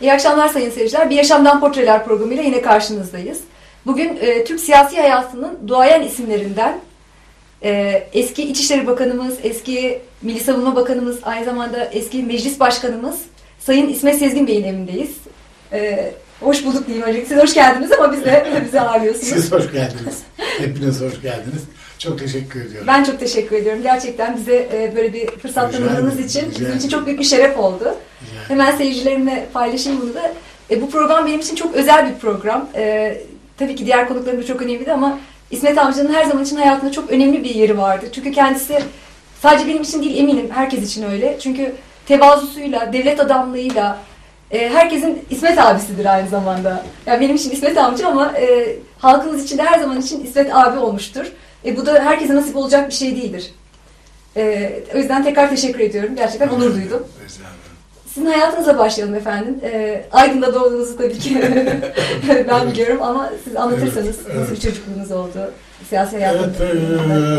İyi akşamlar sayın seyirciler. Bir Yaşamdan Portreler programıyla yine karşınızdayız. Bugün Türk siyasi hayatının duayen isimlerinden eski İçişleri Bakanımız, eski Milli Savunma Bakanımız, aynı zamanda eski Meclis Başkanımız Sayın İsmet Sezgin Bey'in evindeyiz. Hoş bulduk diyeyim öncelikle. Siz hoş geldiniz ama bizi ağırlıyorsunuz. Siz hoş geldiniz. Hepiniz hoş geldiniz. Çok teşekkür ediyorum. Ben çok teşekkür ediyorum. Gerçekten bize böyle bir fırsat tanıdığınız için bizim için çok büyük bir şeref oldu. Hemen seyircilerimle paylaşayım bunu da. Bu program benim için çok özel bir program. Tabii ki diğer konuklarım da çok önemliydi ama İsmet amcanın her zaman için hayatında çok önemli bir yeri vardı. Çünkü kendisi sadece benim için değil, eminim herkes için öyle. Çünkü tevazusuyla, devlet adamlığıyla herkesin İsmet abisidir aynı zamanda. Yani benim için İsmet amca ama halkımız için de her zaman için İsmet abi olmuştur. Bu da herkese nasip olacak bir şey değildir. O yüzden tekrar teşekkür ediyorum. Gerçekten onur duydum. Sizin hayatınıza başlayalım efendim. Aydın'da doğduğunuzu tabii ki ben biliyorum ama siz anlatırsanız nasıl bir çocukluğunuz oldu? Siyasi hayatınız. Evet,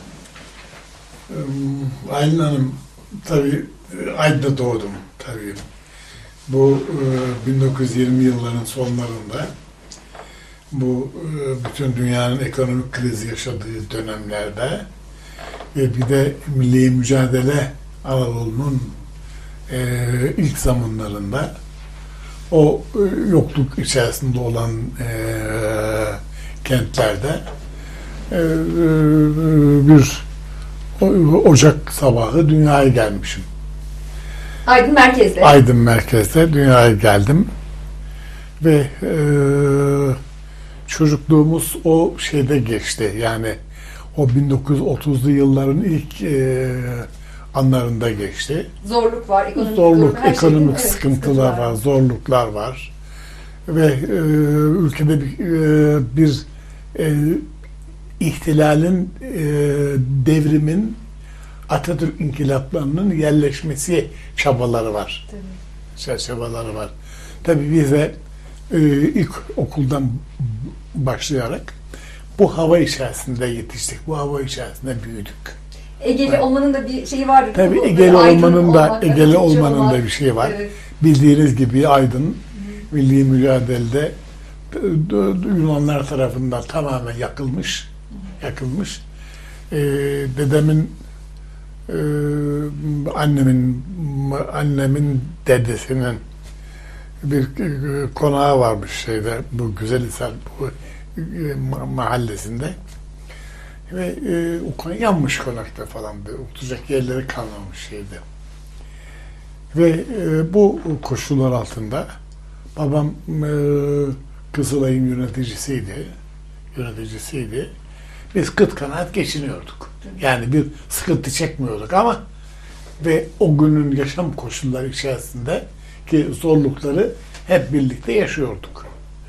Aylin Hanım, tabii Aydın'da doğdum tabii. Bu 1920 yılların sonlarında bu bütün dünyanın ekonomik krizi yaşadığı dönemlerde ve bir de milli mücadele Anadolu'nun ilk zamanlarında o yokluk içerisinde olan kentlerde bir Ocak sabahı dünyaya gelmişim. Aydın merkezde. Aydın merkezde dünyaya geldim ve çocukluğumuz o şeyde geçti. Yani o 1930'lu yılların ilk anlarında geçti. Zorluk var, ekonomik sıkıntılar var, zorluklar var. Ve ülkede bir ihtilalin, devrimin, Atatürk inkılaplarının yerleşmesi çabaları var. Çabaları var. Tabii biz de ilk okuldan başlayarak bu hava içerisinde yetiştik. Bu hava içerisinde büyüdük. Egeli olmanın da bir şeyi vardır. Tabii Egeli olmanın da bir şeyi var. Evet. Bildiğiniz gibi Aydın milli mücadelede Yunanlar tarafından tamamen yakılmış. Dedemin annemin dedesinin bir konağı varmış şeyde, bu Güzelhisar mahallesinde ve o yanmış konakta falan, oturacak yerleri kalmamış şeydi ve bu koşullar altında babam Kızılay'ın yöneticisiydi. Biz kıt kanaat geçiniyorduk. Yani bir sıkıntı çekmiyorduk ama ve o günün yaşam koşulları içerisinde ki zorlukları hep birlikte yaşıyorduk.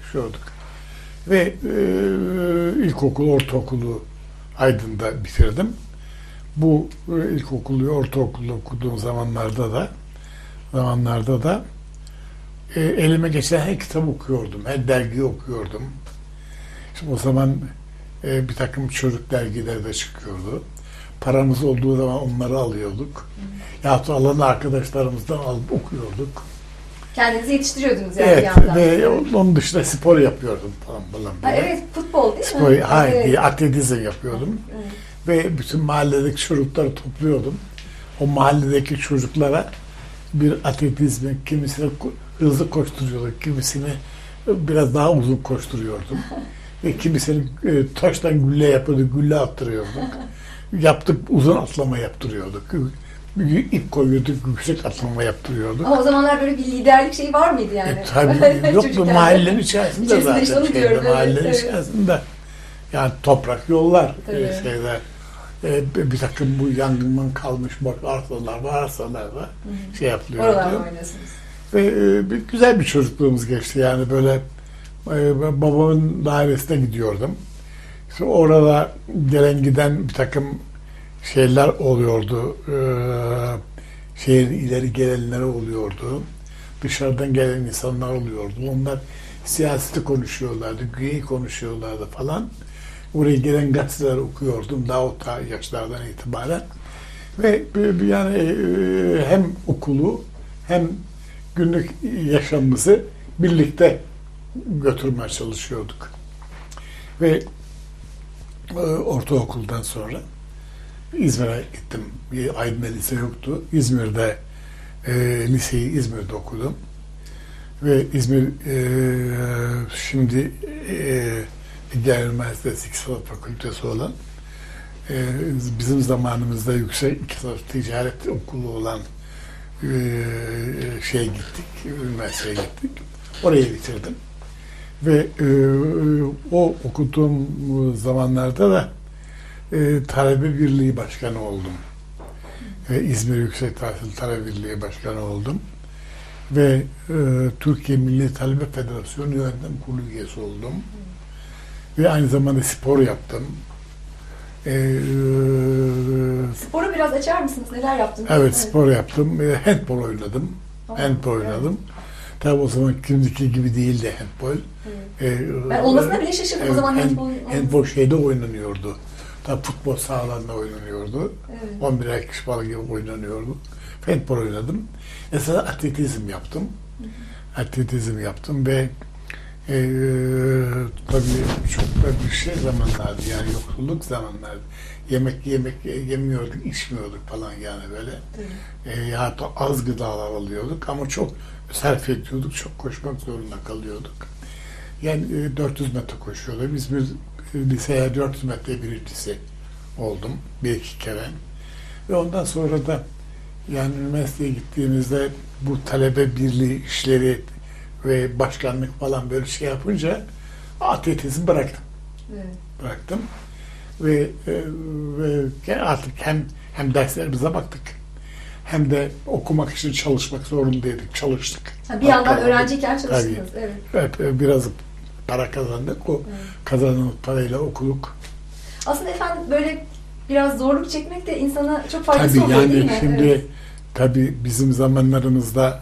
Ve ilkokul, ortaokulu Aydın'da bitirdim. Bu ilkokulu, ortaokulu okuduğum zamanlarda da elime geçen her kitabı okuyordum, her dergiyi okuyordum. Şimdi o zaman bir takım çocuk dergileri de çıkıyordu. Paramız olduğu zaman onları alıyorduk. Yahut da alan arkadaşlarımızdan alıp okuyorduk. Kendinizi yetiştiriyordunuz yani. Evet, ve onun dışında spor yapıyordum falan. Evet, futbol değil mi? Spor, evet. Atletizm yapıyordum. Evet. Ve bütün mahalledeki çocukları topluyordum. O mahalledeki çocuklara bir atletizmi, kimisini hızlı koşturuyorduk, kimisini biraz daha uzun koşturuyordum. Ve kimisini taştan gülle yapıyorduk, gülle attırıyorduk. Uzun atlama yaptırıyorduk. İp koyuyorduk, yüksek atlama yaptırıyorduk. Ama o zamanlar böyle bir liderlik şeyi var mıydı yani? Tabii yoktu, mahallenin içerisinde zaten. Mahallenin içerisinde. Yani toprak yollar, bir takım bu yangından kalmış arsalarda şey yapılıyordu. Oralarda oynuyorsunuz. Ve güzel bir çocukluğumuz geçti yani böyle. Babamın dairesine gidiyordum. İşte orada gelen giden bir takım şeyler oluyordu. Şehrin ileri gelenleri oluyordu. Dışarıdan gelen insanlar oluyordu. Onlar siyaseti konuşuyorlardı, güneyi konuşuyorlardı falan. Oraya gelen gazeteleri okuyordum daha o yaşlardan itibaren. Ve yani hem okulu hem günlük yaşamımızı birlikte götürmeye çalışıyorduk. Ve ortaokuldan sonra İzmir'e gittim. Aydın'da lise yoktu. İzmir'de liseyi İzmir'de okudum. Ve İzmir şimdi Ege Üniversitesi İktisat Fakültesi olan bizim zamanımızda yüksek iktisat ticaret okulu olan üniversiteye gittik. Oraya bitirdim. Ve o okuduğum zamanlarda da Talebe Birliği Başkanı oldum. Ve İzmir Yüksek Tahsil Talebe Birliği Başkanı oldum. Ve Türkiye Milli Talebe Federasyonu Yönetim Kurulu üyesi oldum. Ve aynı zamanda spor yaptım. Sporu biraz açar mısınız? Neler yaptınız? Evet, spor yaptım. Handball oynadım. Handball oynadım. Tabii o zaman şimdiki gibi değildi handball. Ben olmasına bile şaşırdım o zaman handball şeyde oynanıyordu. Tabii futbol sahalarında oynanıyordu. Evet. 11 kişi falan gibi oynanıyordu. Handball oynadım. Mesela atletizm yaptım. Atletizm yaptım ve tabii çok da bir şey zamanlardı, yani yoksulluk zamanlardı. Yemek yemiyorduk, içmiyorduk falan yani böyle. Hatta az gıdalar alıyorduk ama çok sarf ediyorduk, çok koşmak zorunda kalıyorduk. Yani 400 metre koşuyordum. Biz bir liseye 400 metre birincisi oldum bir iki kere. Ve ondan sonra da yani üniversiteye gittiğimizde bu talebe birliği işleri ve başkanlık falan böyle şey yapınca atletizmi bıraktım. Evet. Bıraktım. Ve artık hem derslerimize baktık hem de okumak için çalışmak zorundaydık. Çalıştık. Bir yandan öğrenciyken çalıştınız. Tabii. Evet. Biraz para kazandık. O kazandığımız parayla okuduk. Aslında efendim böyle biraz zorluk çekmek de insana çok faydası oluyor yani değil mi? Şimdi evet. Tabii bizim zamanlarımızda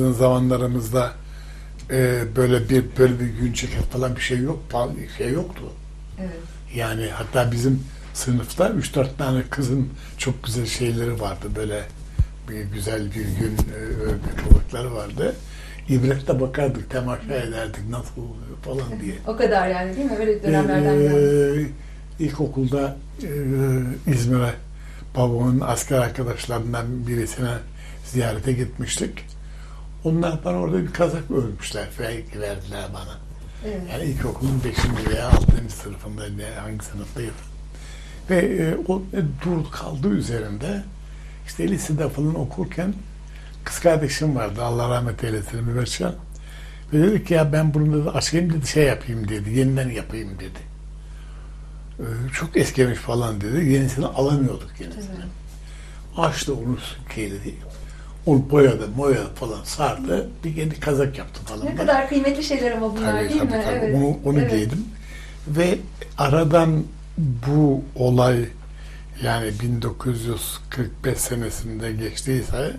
böyle bir gün ceket falan bir şey yoktu. Evet. Yani hatta bizim sınıfta 3-4 tane kızın çok güzel şeyleri vardı, böyle bir güzel bir gün kılıkları vardı. İbretle bakardık, temaşa ederdik nasıl oluyor falan diye. O kadar yani değil mi? Öyle dönemlerden geldi. İlkokulda İzmir'e babamın asker arkadaşlarından birisine ziyarete gitmiştik. Onlar bana orada bir kazak örmüşler, verdiler bana. Evet. Yani ilkokulun 5. veya 6. sınıfında, hangi sınıftaydım. Ve o durdu kaldı üzerinde. İşte lisede falan okurken kız kardeşim vardı, Allah rahmet eylesin, Müberşen. Ve dedi ki ya ben bunu da açayım dedi, şey yapayım dedi, yeniden yapayım dedi. Çok eskimiş falan dedi, yenisini alamıyorduk yenisini. Açtı onu sükeyledi. Onu boyadı falan sardı. Bir yeni kazak yaptı falan. Ne kadar kıymetli şeyler ama bunlar değil mi? Tabii. Evet. Onu evet. giydim. Ve aradan bu olay yani 1945 senesinde geçtiyse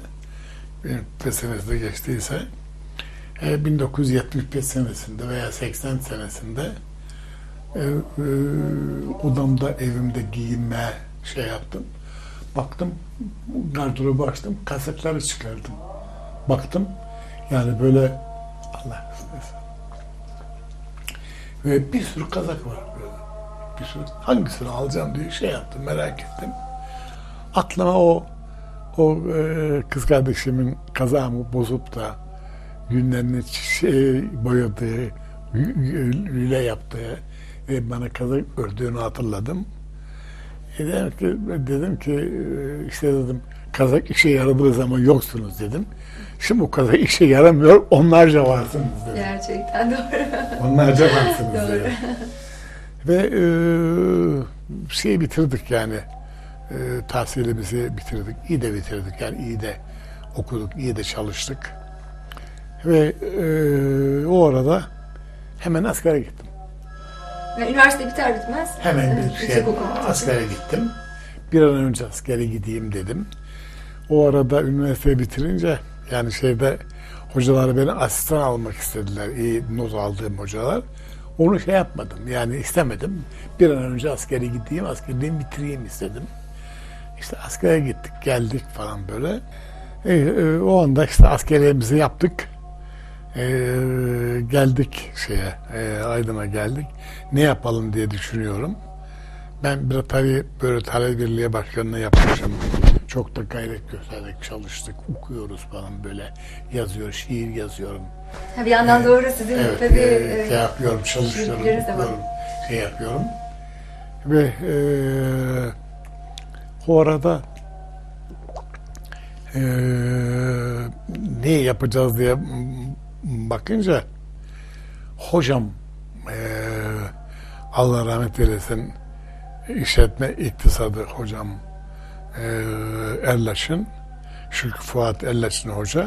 1975 senesinde veya 80 senesinde odamda, evimde giyinmeye şey yaptım. Baktım, gardırobu açtım, kazakları çıkardım. Baktım, yani böyle Allah istersen. Ve bir sürü kazak var böyle. Bir sürü, hangisini alacağım diye şey yaptım, merak ettim. Aklıma o kız kardeşimin kazağımı bozup da günlerini boyadığı, lüle yaptığı ve bana kazak ördüğünü hatırladım. Dedim ki işte dedim, kazak işe yaradığı zaman yoksunuz dedim. Şimdi o kazak işe yaramıyor, onlarca varsınız dedim. Gerçekten doğru. Onlarca varsınız dedim. Ve bitirdik yani. Tahsilimizi bitirdik. İyi de bitirdik. Yani iyi de okuduk, iyi de çalıştık. Ve o arada hemen askere gittim. Yani üniversite biter bitmez. Hemen askere gittim. Bir an önce askere gideyim dedim. O arada üniversiteyi bitirince yani hocalar beni asistan almak istediler. İyi not aldığım hocalar. Onu yapmadım. Yani istemedim. Bir an önce askere gideyim, askerliğimi bitireyim istedim. İşte askere gittik, geldik falan böyle. O anda işte askerliğimizi yaptık. Geldik Aydın'a geldik. Ne yapalım diye düşünüyorum. Ben tabii böyle talebe birliği başkanlığı yapmışım. Çok da gayret gösterdik, çalıştık, okuyoruz falan böyle yazıyor, şiir yazıyorum. Bir yandan doğru sizin tabii yapıyorum, çalışıyorum, yapıyorum. Ve o arada ne yapacağız diye bakınca hocam Allah rahmet eylesin işletme iktisadı hocam Erlaş'ın Şükrü Fuat Erlaş'ın hoca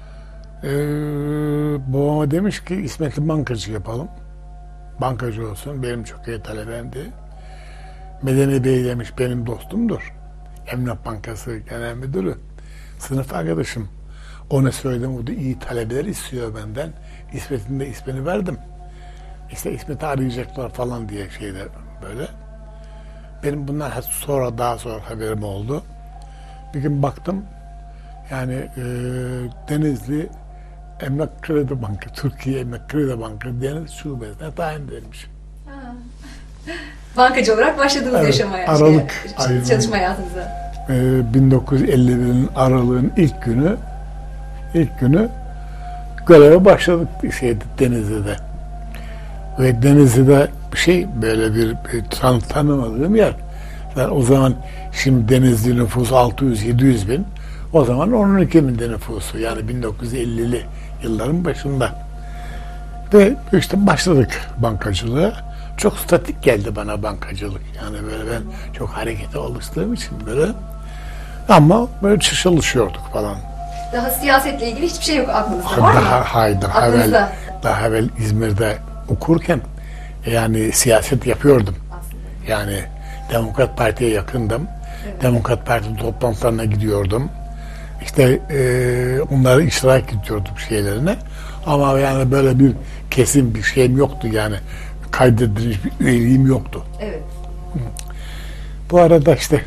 babama demiş ki İsmet'i bankacı yapalım. Bankacı olsun. Benim çok iyi talebemdi. Medeni Bey demiş benim dostumdur. Emlak Bankası Genel Müdürü. Sınıf arkadaşım. Ona söyledim. O da iyi talebeler istiyor benden. İsmet'in de ismini verdim. İşte İsmet'i arayacaklar falan diye böyle. Benim bunlar daha sonra haberim oldu. Bir gün baktım yani Denizli Emlak Kredi Bankası, Türkiye Emlak Kredi Bankası Deniz Şubesi'ne tayin edilmiş. Bankacı olarak başladınız yaşamaya, çalışma hayatınıza. 1951'in Aralık'ın ilk günü göreve başladık Denizli'de. Ve Denizli'de böyle bir tanımadığım yer. Yani o zaman şimdi Denizli nüfusu 600-700 bin. O zaman 12 bin nüfusu. Yani 1950'li yılların başında. Ve işte başladık bankacılığa. Çok statik geldi bana bankacılık. Yani böyle ben çok harekete alıştığım için böyle. Ama böyle çalışıyorduk falan. Daha siyasetle ilgili hiçbir şey yok aklınızda var mı? Hayır. Daha evvel İzmir'de okurken yani siyaset yapıyordum. Aslında. Yani Demokrat Parti'ye yakındım. Evet. Demokrat Parti toplantılarına gidiyordum. İşte onlara iştirak ediyordum şeylerine. Ama yani böyle bir kesin bir şeyim yoktu yani. Kaydedilmiş bir üyeliğim yoktu. Evet. Bu arada işte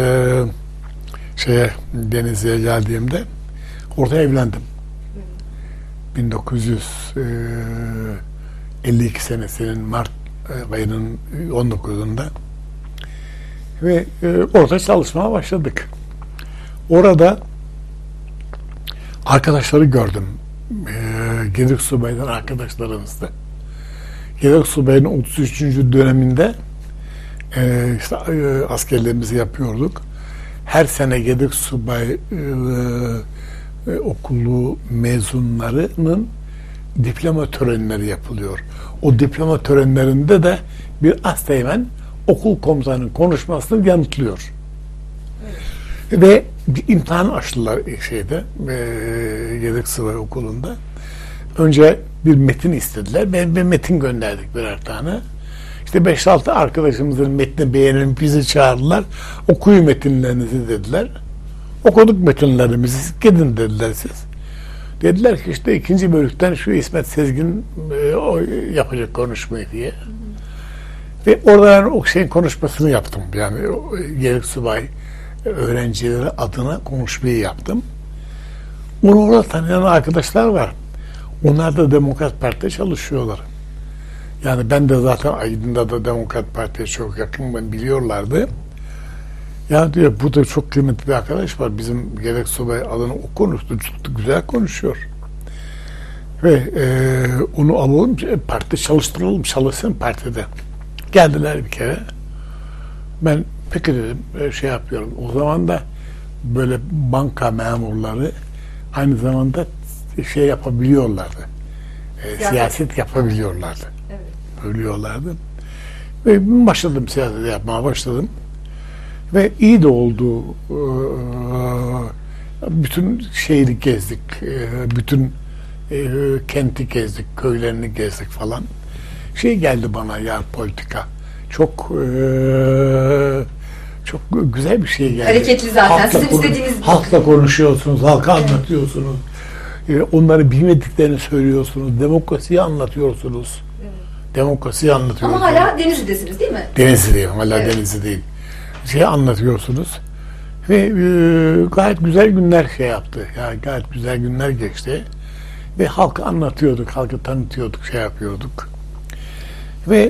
Denizli'ye geldiğimde orada evlendim. Evet. 1952 senesinin Mart ayının 19'unda ve orada çalışmaya başladık. Orada arkadaşları gördüm. Gedik Subay'dan arkadaşlarımızdı. Gedik Subay'ın 33. döneminde askerliğimizi yapıyorduk. Her sene Gedik Subay okulu mezunlarının diploma törenleri yapılıyor. O diploma törenlerinde de bir asteğmen okul komutanının konuşmasını yanıtlıyor. Evet. Ve bir imtihan açtılar Gedik Subay okulunda. Önce bir metin istediler. Ben bir metin gönderdik birer tane. İşte 5-6 arkadaşımızın metni beğenip bizi çağırdılar. Okuyun metinlerinizi dediler. Okuduk metinlerimizi. Gidin dediler siz. Dediler ki işte 2. bölükten şu İsmet Sezgin yapacak konuşmayı diye. Ve orada yani o konuşmasını yaptım. Yani Gedik Subay öğrencileri adına konuşmayı yaptım. Onu orada tanıyan arkadaşlar var. Onlar da Demokrat Parti'de çalışıyorlar. Yani ben de zaten Aydın'da da Demokrat Parti'ye çok yakın, ben biliyorlardı. Ya diyor bu da çok kıymetli bir arkadaş var. Bizim Gedik Subay adına o konuştu. Çok da güzel konuşuyor. Ve onu alalım, partide çalıştıralım, çalışsın partide. Geldiler bir kere. Ben peki dedim, yapıyorum. O zaman da böyle banka memurları aynı zamanda yapabiliyorlardı. Siyaset yapabiliyorlardı. Evet. Biliyorlardı. Ve başladım, siyaset yapmaya başladım. Ve iyi de oldu. Bütün şehri gezdik. Bütün kenti gezdik, köylerini gezdik falan. Geldi bana ya politika. Çok güzel bir şey geldi. Hareketli zaten. Sizin istediğiniz... Halkla konuşuyorsunuz, halka anlatıyorsunuz. Onları bilmediklerini söylüyorsunuz. Demokrasiyi anlatıyorsunuz. Evet. Demokrasiyi anlatıyorsunuz. Ama hala Denizli'desiniz değil mi? Denizli'deyim. Hala evet. Denizli'deyim. Anlatıyorsunuz. Ve gayet güzel günler şey yaptı. Yani gayet güzel günler geçti. Ve halka anlatıyorduk, halkı tanıtıyorduk, şey yapıyorduk. Ve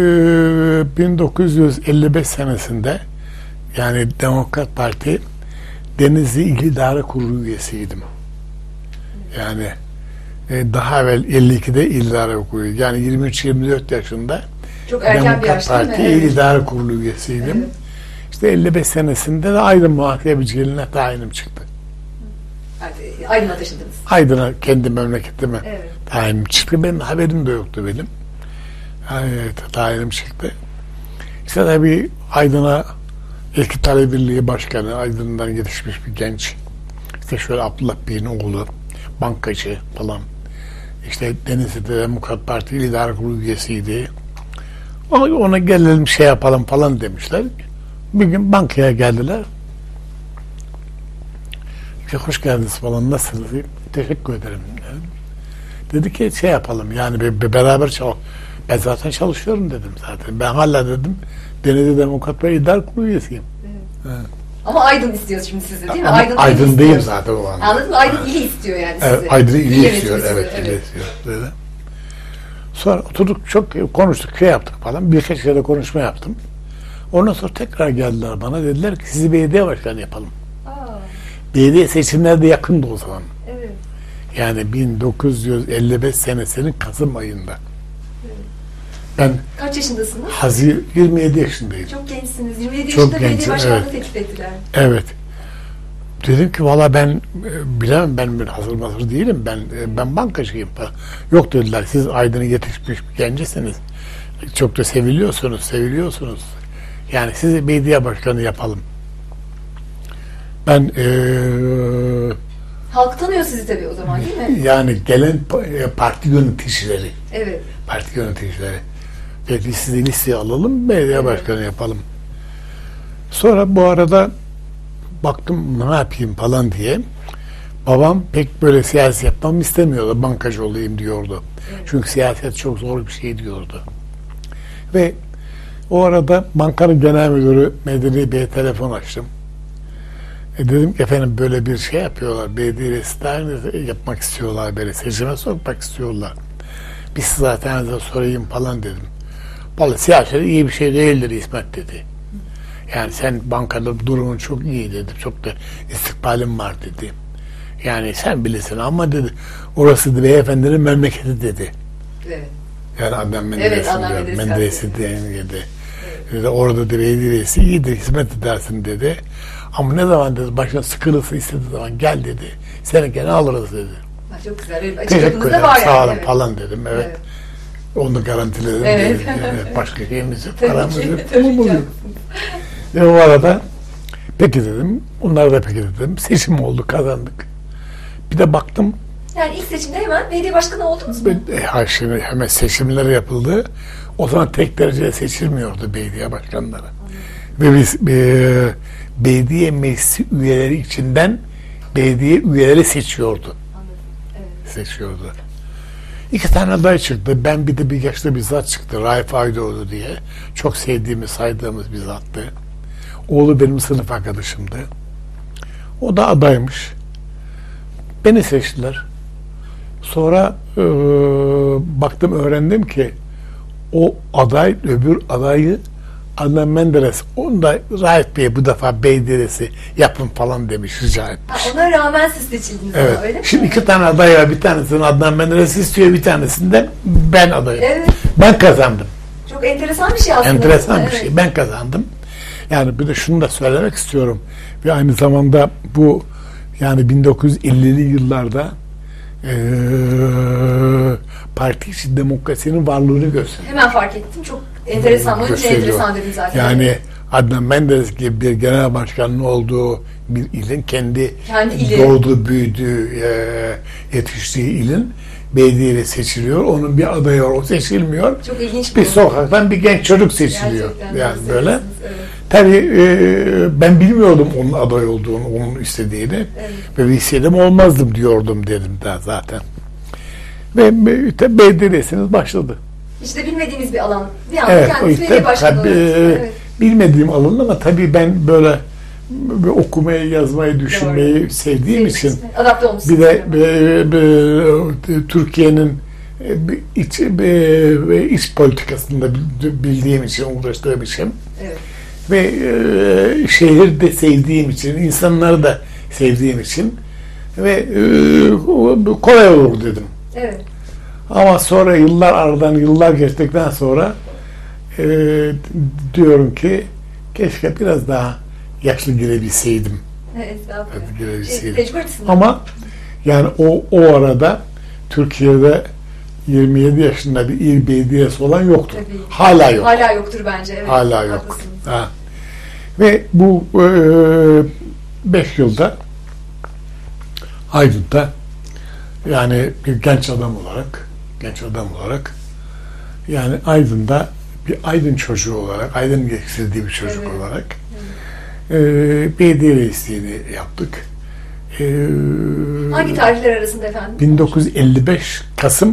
1955 senesinde yani Demokrat Parti Denizli İl İdare Kurulu üyesiydim. Yani daha evvel 52'de İl İdare Kurulu, yani 23-24 yaşında çok erken bir yaş değil mi? Parti İl İdare Kurulu üyesiydim. Evet. İşte 55 senesinde de Aydın Muhasebeciliğine tayinim çıktı. Aydın'a taşındınız. Aydın'a, kendi memleketime evet. tayinim çıktı. Benim haberim de yoktu benim. Evet, tayinim çıktı. İşte tabii Aydın'a eski Talebe Birliği Başkanı, Aydın'dan yetişmiş bir genç. İşte şöyle Abdullah Bey'in oğlu, bankacı falan. İşte Denizli'de Demokrat Parti İl İdare Kurulu üyesiydi. Ona gelelim şey yapalım falan demişler. Bir gün bankaya geldiler. İşte hoş geldiniz falan, nasılsınız? Teşekkür ederim. Dedi ki şey yapalım yani beraber çalışalım. Ben zaten çalışıyorum dedim zaten. Ben hala dedim Denizli Demokrat Parti İdare Kurulu üyesiyim. Evet. Evet. Ama Aydın istiyor şimdi sizi değil mi? Aydın değil zaten o anda. Anladın mı? Aydın ili istiyor yani sizi. Evet, Aydın ili istiyor. Evet, ili istiyor. Dedi. Sonra oturduk, çok konuştuk, şey yaptık falan. Birkaç kere konuşma yaptım. Ondan sonra tekrar geldiler bana. Dediler ki sizi belediye başkanı yapalım. Belediye seçimleri de yakındı o zaman. Evet. Yani 1955 senesinin Kasım ayında. Ben kaç yaşındasınız? 27 yaşındayım. Çok gençsiniz. 27 yaşında belediye başkanlığı teklif ettiler. Evet. Dedim ki valla ben bilemem, ben hazır değilim. Ben bankacıyım. Yok dediler, siz Aydın'a yetişmiş bir gencisiniz. Çok da seviliyorsunuz. Yani sizi belediye başkanı yapalım. Ben halk tanıyor sizi tabii o zaman değil mi? Yani gelen parti yöneticileri. Evet. Parti yöneticileri. Dedi sizi listeye alalım, belediye başkanı yapalım. Sonra bu arada baktım ne yapayım falan diye. Babam pek böyle siyaset yapmamı istemiyordu. Bankacı olayım diyordu. Evet. Çünkü siyaset çok zor bir şey diyordu. Ve o arada bankanın genel müdürü Medeni Bey'e telefon açtım. Dedim ki efendim böyle bir şey yapıyorlar. Belediye reisliğini yapmak istiyorlar. Böyle seçime sokmak istiyorlar. Biz zaten sorayım falan dedim. Vallahi siyaset iyi bir şey değildir İsmet dedi. Yani sen bankada durumun çok iyi dedi. Çok da istikbalin var dedi. Yani sen bilirsin ama dedi orası da beyefendinin memleketi dedi. Evet. Yani Adnan Menderes'i dedi. Evet. Orada da belediye reisi iyidir, hizmet edersin dedi. Ama ne zaman dedi başına sıkılırsa istediği zaman gel dedi. Seni gene alırız dedi. Çok güzel. Teşekkür ederim. Var sağ olun evet. falan dedim. Evet. Onu garantiledim. Evet. Evet. Başka şeyimiz yok. Paramız yok. Ve o arada peki dedim. Onlar da peki dedim. Seçim oldu, kazandık. Bir de baktım. Yani ilk seçimde hemen belediye başkanı oldunuz mu? Şimdi hemen seçimler yapıldı. O zaman tek derecede seçilmiyordu belediye başkanları. Ve biz belediye meclisi üyeleri içinden belediye üyeleri seçiyordu. Evet. Seçiyordu. 2 tane aday çıktı. Ben bir de bir yaşta bir zat çıktı. Raif Aydoğdu diye. Çok sevdiğimiz, saydığımız bir zattı. Oğlu benim sınıf arkadaşımdı. O da adaymış. Beni seçtiler. Sonra baktım, öğrendim ki o aday, öbür adayı Adnan Menderes, onu da Raif Bey bu defa belediyesi yapın falan demiş, rica etmiş. Ona rağmen siz seçildiniz evet. Ama, öyle mi? Şimdi 2 tane aday var. Bir tanesini Adnan Menderes istiyor, bir tanesinde ben adayım. Evet. Ben kazandım. Çok enteresan bir şey aslında. Enteresan bir şey. Ben kazandım. Yani bir de şunu da söylemek istiyorum. Ve aynı zamanda bu yani 1950'li yıllarda parti içi demokrasinin varlığını gösteriyor. Hemen fark ettim. Çok enteresan. Onun için enteresan dedim zaten. Yani Adnan Menderes gibi bir genel başkanın olduğu bir ilin kendi doğduğu, büyüdüğü, yetiştiği ilin belediyeyle seçiliyor. Onun bir adayı var. O seçilmiyor. Çok ilginç bir sokaktan bir genç çocuk seçiliyor. Gerçekten yani böyle. Evet. Tabii ben bilmiyordum onun aday olduğunu, onun istediğini. Evet. Ve bilseydim olmazdım diyordum dedim daha zaten. Ve belediyesiniz başladı. İşte bilmediğimiz bir alan. Bir anda evet, kendisi belediye başkanı oluyorsunuz. Bilmediğim alan ama tabii ben böyle okumayı, yazmayı, düşünmeyi sevdiğim için adapte bir de Türkiye'nin iç politikasında bildiğim için, uğraştığım için ve şehir de sevdiğim için, insanları da sevdiğim için ve kolay olur dedim. Evet. Ama sonra aradan yıllar geçtikten sonra diyorum ki keşke biraz daha yaşlı girebilseydim. Ama yani o arada Türkiye'de 27 yaşında bir il belediyesi olan yoktur. Tabii. Hala yok. Hala yoktur bence. Evet, hala yok. Ha. Ve bu 5 yılda Aydın'da yani bir genç adam olarak yani Aydın'da bir Aydın çocuğu olarak, Aydın yetiştirdiği bir çocuk olarak belediye reisliğini yaptık. Hangi tarihler arasında efendim? 1955 Kasım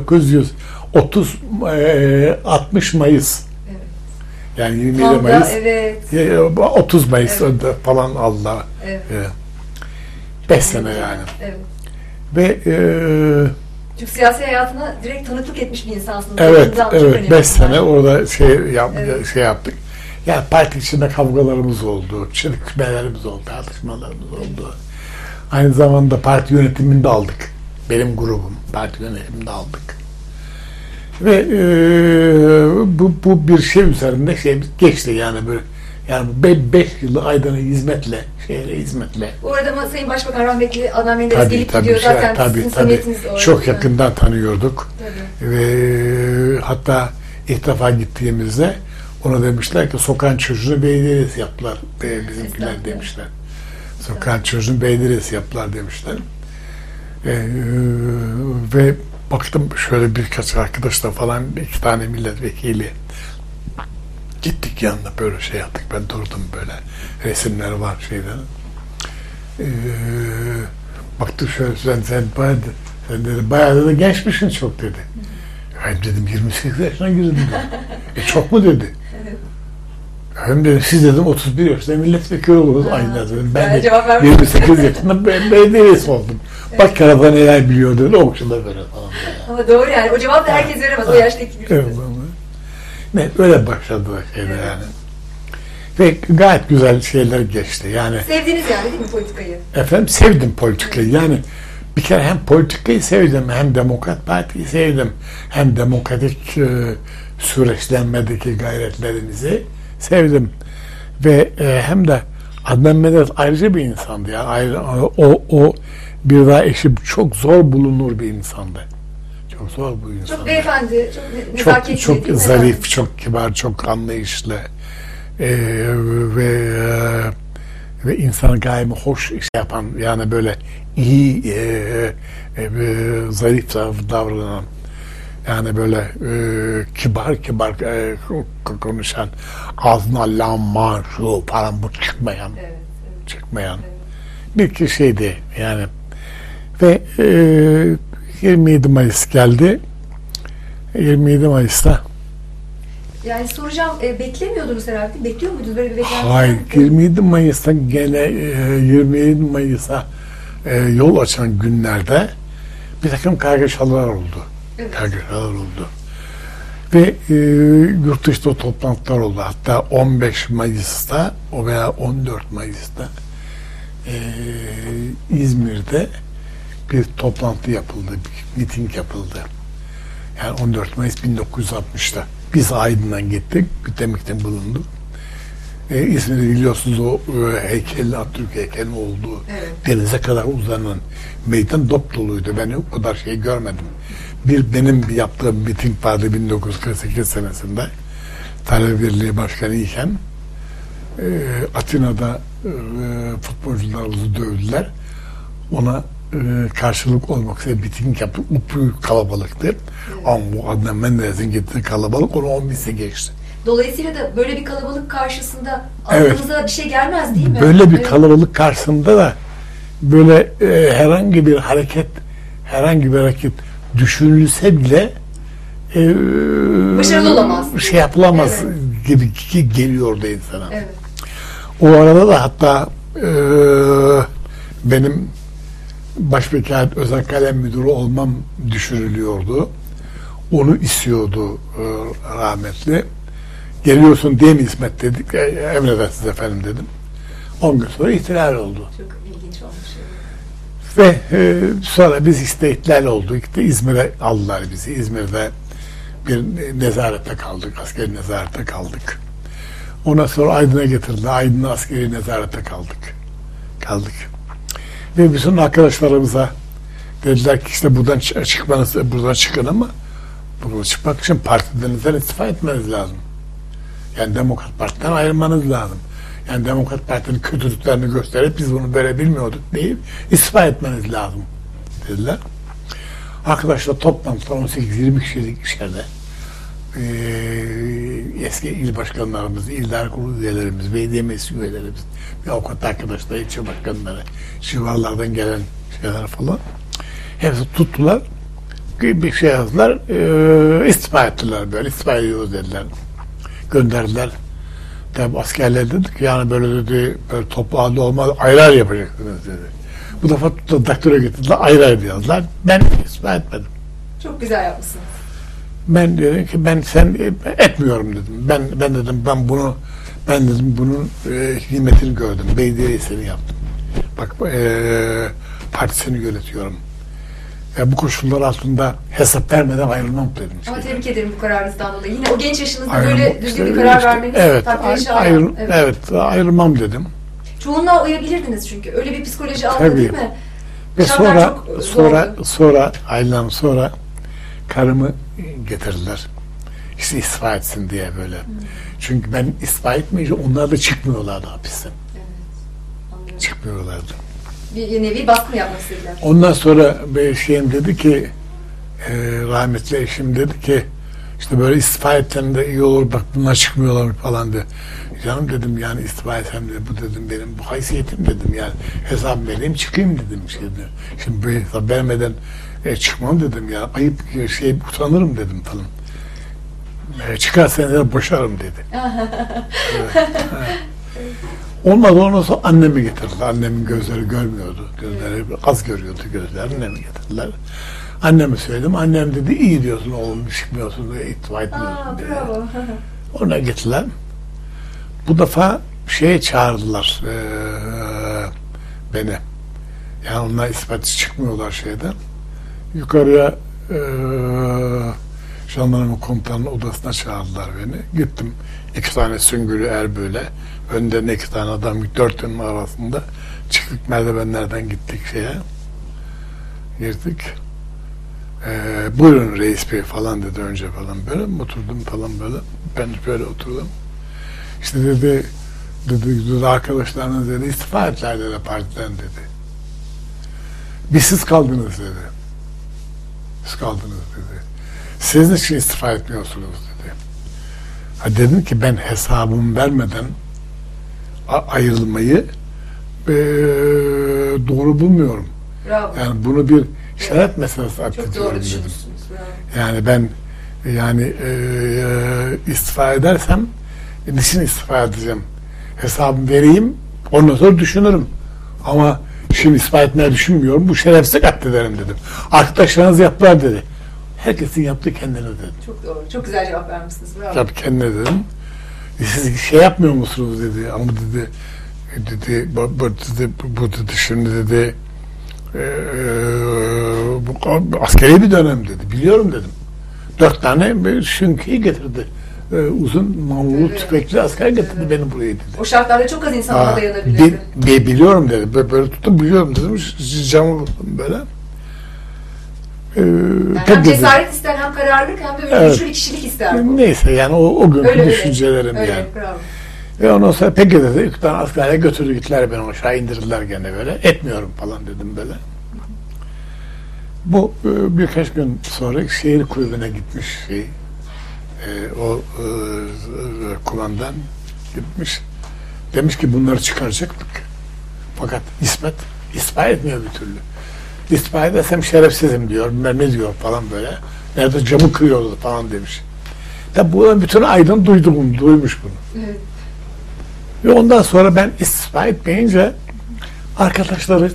60 Mayıs. Evet. Yani 27 Mayıs. Evet. 30 Mayıs falan aldılar. Evet. 5 sene yani. Evet. Ve Türk siyasi hayatına direkt tanıklık etmiş bir insansınız. Evet, 5 sene var. orada şey yaptık. Yani parti içinde kavgalarımız oldu, çırpışmalarımız oldu, tartışmalarımız oldu. Aynı zamanda parti yönetiminde aldık. Benim grubum parti yönetiminde aldık. Ve bu bir şey üzerinde geçti yani böyle. Yani 5 yılı Aydın'a şehre hizmetle. Bu arada Sayın Başbakan rahmetli Adnan Menderes gelip gidiyor zaten sizin samimiyetiniz orada. Çok yakından tanıyorduk. Tabii. Ve hatta ilk defa gittiğimizde ona demişler ki sokağın çocuğunu belediyesi yaptılar. Bizimkiler demişler. Sokağın çocuğunu belediyesi yaptılar demişler. Ve baktım şöyle birkaç arkadaşla falan 2 tane milletvekili gittik yanına böyle şey yaptık. Ben durdum böyle. Resimler var şeyden. Baktı şöyle sen dedi bayağı da gençmişsin çok dedi. Ben dedim 28 yaşına girdim dedi. Çok mu dedi. Hem dedim siz dedim 31 yaşında milletvekili oluruz aynı dedim. Ben de 28 yaşında belediyesi oldum. Bak Karabağ neler biliyor dedi. Okçular böyle falan. Ama doğru yani. O cevap da herkes veremez. O yaştaki birisi. Evet. Öyle başladı yani. Ve gayet güzel şeyler geçti. Yani sevdiniz yani değil mi politikayı? Efendim sevdim politikayı. Yani bir kere hem politikayı sevdim, hem Demokrat Parti'yi sevdim, hem demokratik süreçlenmedeki gayretlerimizi sevdim. Ve hem de Adnan Menderes ayrıca bir insandı ya. O bir daha eşi çok zor bulunur bir insandı. Çok zor bu insan. Çok beyefendi, çok nezaketli. Çok zarif, çok kibar, çok anlayışlı ve insanı gayet hoş iş yapan, yani böyle iyi, zarif davranan, yani böyle kibar konuşan, ağzına lamba şu falan bu çıkmayan bir kişiydi yani. Ve 27 Mayıs geldi. 27 Mayıs'ta yani soracağım, beklemiyordunuz herhalde. Bekliyor muydunuz böyle bir beklenti? Hayır, 27 Mayıs'ta gene 27 Mayıs'a yol açan günlerde bir takım kargaşalar oldu. Evet. Kargaşalar oldu. Ve yurt dışında toplantılar oldu. Hatta 15 Mayıs'ta veya 14 Mayıs'ta İzmir'de bir toplantı yapıldı, bir miting yapıldı. Yani 14 Mayıs 1960'ta. Biz Aydın'dan gittik, bir temikten bulunduk. İzmir'de biliyorsunuz o heykelli, Atatürk heykelinin olduğu denize kadar uzanan meydan dop doluydu. Ben o kadar şey görmedim. Benim yaptığım miting vardı 1948 senesinde. Talebe Birliği Başkanı iken Atina'da futbolcularımızı dövdüler. Ona karşılık olmak üzere miting yaptı. Büyük kalabalıktı. Evet. Ama bu Adnan Menderes'in gittiği kalabalık onu 10 bise geçti. Dolayısıyla da böyle bir kalabalık karşısında aklınıza bir şey gelmez değil mi? Böyle bir kalabalık karşısında da böyle herhangi bir hareket düşünülse bile başarılı olamaz. Şey yapılamaz gibi geliyordu insana. Evet. O arada da hatta benim Başvekalet Özel Kalem Müdürü olmam düşürülüyordu. Onu istiyordu rahmetli. Geliyorsun değil mi İsmet dedik. Emredersiniz efendim dedim. 10 gün sonra ihtilal oldu. Çok ilginç olmuş. Ve sonra biz işte ihtilal olduk. İşte İzmir'e aldılar bizi. İzmir'de bir nezarette kaldık. Askeri nezarette kaldık. Ondan sonra Aydın'a getirdiler. Aydın'da askeri nezarette kaldık. Ve bütün arkadaşlarımıza dediler ki işte buradan çıkın ama buradan çıkmak için partilerinizden istifa etmeniz lazım. Yani Demokrat Parti'den ayrılmanız lazım. Yani Demokrat Parti'nin kötülüklerini gösterip biz bunu böyle bilmiyorduk deyip istifa etmeniz lazım dediler. Arkadaşlar toplantılar 18-20 kişilik içeride. Eski il başkanlarımız, il kurulu üyelerimiz, belediye meclis üyelerimiz, bir avukat arkadaşlar, ilçe başkanları, civarlardan gelen şeyler falan. Hepsi tuttular. Bir şey yazdılar. İstifa ettiler böyle. İstifa ediyoruz dediler. Gönderdiler. Tabi askerler dedik yani böyle dedi böyle toplu halde olmaz ayrı ayrı yapacaksınız dedi. Bu defa daktıra getirdiler ayrı ayrı yazdılar. Ben istifa etmedim. Çok güzel yapmışsınız. Ben dedim ki ben etmiyorum dedim. Ben dedim bunun kıymetini gördüm. Belediye reisini yaptım. Bak partisini yönetiyorum. Bu koşullar altında hesap vermeden ayrılmam dedim. Ama tebrik ederim bu kararınızdan dolayı. Yine o genç yaşınızda böyle düzgün bir karar vermeniz ayrılmam dedim. Çoğunluğa uyabilirdiniz çünkü. Öyle bir psikoloji aldı tabii. değil mi? Ve aynen sonra karımı getirdiler. İşte istifa etsin diye böyle. Çünkü ben istifa etmeyince onlar da çıkmıyorlardı hapisten. Evet. Çıkmıyorlardı. Bir nevi baskı mı yapmak istediler? Ondan sonra bir şeyim dedi ki rahmetli eşim dedi ki işte böyle istifa etsen de iyi olur bak bunlar çıkmıyorlar falan dedi. Canım dedim yani istifa etsem de bu dedim benim bu haysiyetim dedim yani hesap vereyim çıkayım dedim. Şimdi böyle hesap vermeden çıkmam dedim ya ayıp utanırım dedim falan. Çıkarsan da boşarım dedi. Olmadı ondan sonra annemi getirdiler. Annemin gözleri görmüyordu. Gözleri az görüyordu gözleri. Annemi getirdiler. Anneme söyledim. Annem dedi iyi diyorsun oğlum çıkmıyorsun diye istifa etmiyorsun diye. Bravo. Ona getirdiler. Bu defa çağırdılar beni. Yani onlar ispatçı çıkmıyorlar şeyden. Yukarıya jandarma komutanının odasına çağırdılar beni. Gittim. 2 tane süngülü böyle. Önden 2 tane adam 4 yılın arasında çıktık merdivenlerden gittik girdik. Buyurun reis bey falan dedi önce falan böyle. Oturdum falan böyle. Ben böyle oturdum. İşte dedi arkadaşlarınız dedi istifa ettiler dedi partiden dedi. Biz siz kaldınız dedi. Siz kaldınız dedi. Siz niçin istifa etmiyorsunuz dedi. Dedim ki ben hesabımı vermeden ayrılmayı doğru bulmuyorum. Bravo. Yani bunu bir şeref meselesi addediyorum dedim. Yani ben istifa edersem niçin istifa edeceğim? Hesabımı vereyim ondan sonra düşünürüm. Ama şimdi istifa etmeyi düşünmüyorum. Bu şerefsizlik addederim dedim. Arkadaşlarınız yaptılar dedi. Herkesin yaptığı kendine dedim. Çok doğru. Çok güzel cevap vermişsiniz. Bravo. Tabii kendine dedim. Siz yapmıyor musunuz dedi. Ama dedi bu dedi şimdi dedi bu askeri bir dönem dedi. Biliyorum dedim. 4 tane bir şünkeyi getirdi. Uzun namlulu tüfekli asker getirdi beni buraya dedi. O şartlarda çok az insan dayanabilirdi. Biliyorum dedi. Böyle tuttum biliyorum dedim. Camı tuttum böyle. Yani hem cesaret ister hem kararlılık hem de böyle güçlü bir kişilik ister bu. Neyse yani o günkü düşüncelerim öyle, yani. Bravo. Ve ondan sonra peki dedi. 2 tane askerle götürdü gittiler beni aşağı indirdiler gene böyle. Etmiyorum falan dedim böyle. Bu birkaç gün sonra şehir kulübüne gitmiş kumandan gitmiş. Demiş ki bunları çıkaracaktık. Fakat İsmet istifa etmiyor bir türlü. İstifa edersem şerefsizim diyor. Ben ne diyor falan böyle. Nerede camı kırıyordu falan demiş. Tabi bu bütün Aydın duymuş bunu. Evet. Ve ondan sonra ben istifa etmeyince arkadaşları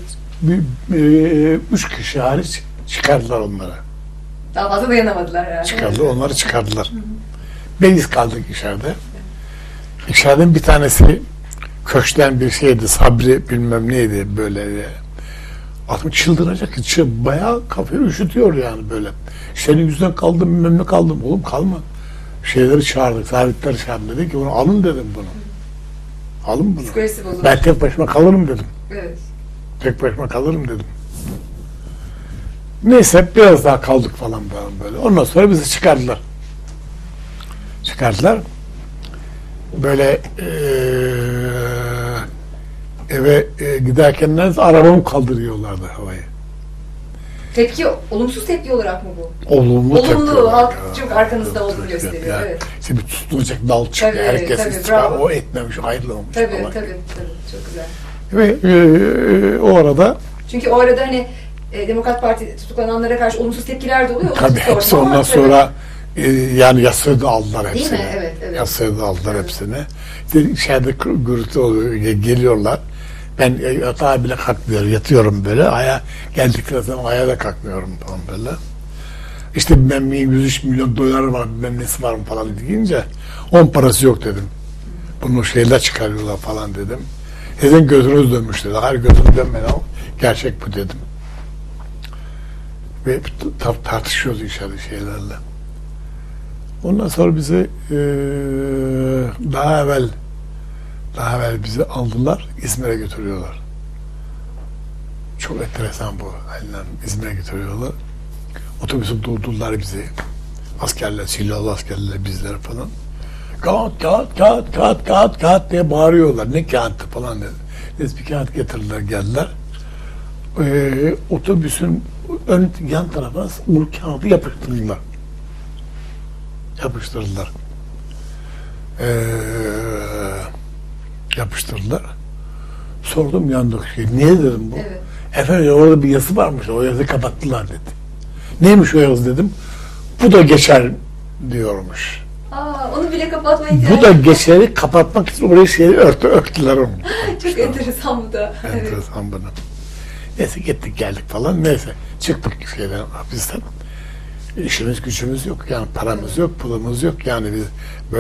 3 kişi hariç çıkardılar onları. Daha fazla dayanamadılar herhalde. Çıkardılar, onları çıkardılar. Biz kaldık içeride. İçeriden bir tanesi köşkten bir şeydi, Sabri bilmem neydi böyle. Adam çıldıracak. Bayağı kafayı üşütüyor yani böyle. Senin yüzünden kaldım, bilmem ne kaldım. Oğlum kalma. Şeyleri çağırdık, zabitleri çağırdım. Dedi ki bunu alın dedim bunu. Alın bunu. Ben tek başıma kalırım dedim. Evet. Tek başıma kalırım dedim. Neyse biraz daha kaldık falan böyle. Ondan sonra bizi çıkardılar. Böyle eve giderken neredeyse arabamı kaldırıyorlardı havayı. Tepki, olumsuz tepki olarak mı bu? Olumlu tepki. Halk çok arkanızda olduğunu gösteriyor. Yani. Evet. İşte bir tutulacak dal çıkıyor. Tabii, Herkes tabii, istifa, bravo. o etmemiş, ayrılamamış Tabii, falan. tabii. Çok güzel. Ve o arada çünkü o arada hani Demokrat Parti tutuklananlara karşı olumsuz tepkiler de oluyor. tabii hepsi ondan sonra yani yasaya da aldılar hepsini. Değil mi? Evet. Yasaya da aldılar hepsini. İşte içeride gürültü oluyor, geliyorlar. Ben yatağa bile kalkmıyorum, yatıyorum böyle. Geldikleri zaman ayağa da kalkmıyorum falan böyle. İşte ben 103 milyon dolar var, bilmem nesi var mı falan deyince 10 parası yok dedim. Bunu şeyler çıkarıyorlar falan dedim. Sizin gözünüz dönmüş dedi. Hayır gözüm dönmedi ama gerçek bu dedim. Ve tartışıyoruz içeride şeylerle. Ondan sonra bizi daha evvel bizi aldılar, İzmir'e götürüyorlar. Çok enteresan bu. Aynen İzmir'e götürüyorlar. Otobüse durdurdular bizi. Askerler, silahlı askerler, bizler falan. Kağıt diye bağırıyorlar. Ne kağıtı falan dedi. Neyse bir kağıt getirdiler, geldiler. Otobüsün yan tarafına bu kağıdı yapıştırdılar. Yapıştırdılar. Sordum yandaki şey. Niye dedim bu? Evet. Efendim orada bir yazı varmış. O yazıyı kapattılar dedi. Neymiş o yazı dedim. Bu da geçer diyormuş. Onu bile kapatmayın. Bu da geçeri kapatmak için orayı örttüler onu. Çok enteresan bu da. Enteresan bunu. Neyse gittik geldik falan. Neyse çıktık şeyden, hapisten. İşimiz gücümüz yok. Yani paramız yok, pulumuz yok. Yani biz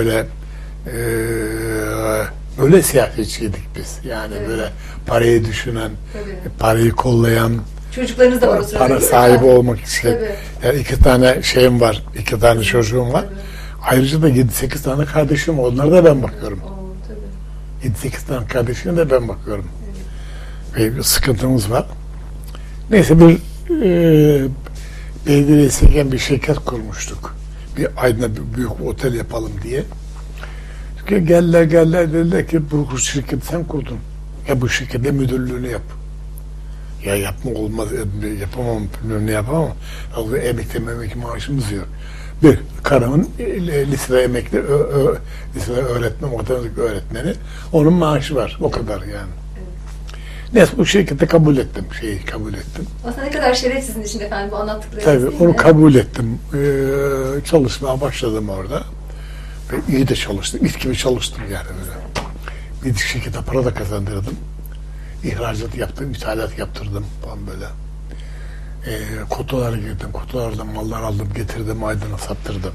böyle siyasetçiydik biz. Yani böyle parayı düşünen, parayı kollayan, çocuklarınız da var o sırada. Para sahibi olmak için. Yani 2 tane şeyim var, 2 tane çocuğum var. Ayrıca da 7-8 tane kardeşim var. Onlara da ben bakıyorum. 7-8 tane kardeşime de ben bakıyorum. Ve bir sıkıntımız var. Neyse bir belediyesiyken bir şirket kurmuştuk. Bir Aydın'a bir büyük bir otel yapalım diye. Çünkü geldiler dediler ki bu şirketi sen kurdun. Ya bu şirkette müdürlüğünü yap. Ya yapma olmaz, yapamam, ne yapamam. Emekli maaşımız yok. Bir karımın lisede emekli lisede öğretmen, matematik öğretmeni. Onun maaşı var. O kadar yani. Neyse bu şirketi kabul ettim. Aslında ne kadar şeref sizin için efendim bu anlattıklarınız. Tabii onu kabul ettim. Çalışmaya başladım orada. Ve iyi de çalıştım. İlk gibi çalıştım yani böyle. Bir şirkete para da kazandırdım. İhracat yaptım, ithalat yaptırdım falan böyle. Kotalara girdim. Kotalardan mallar aldım, getirdim, Aydın'a sattırdım.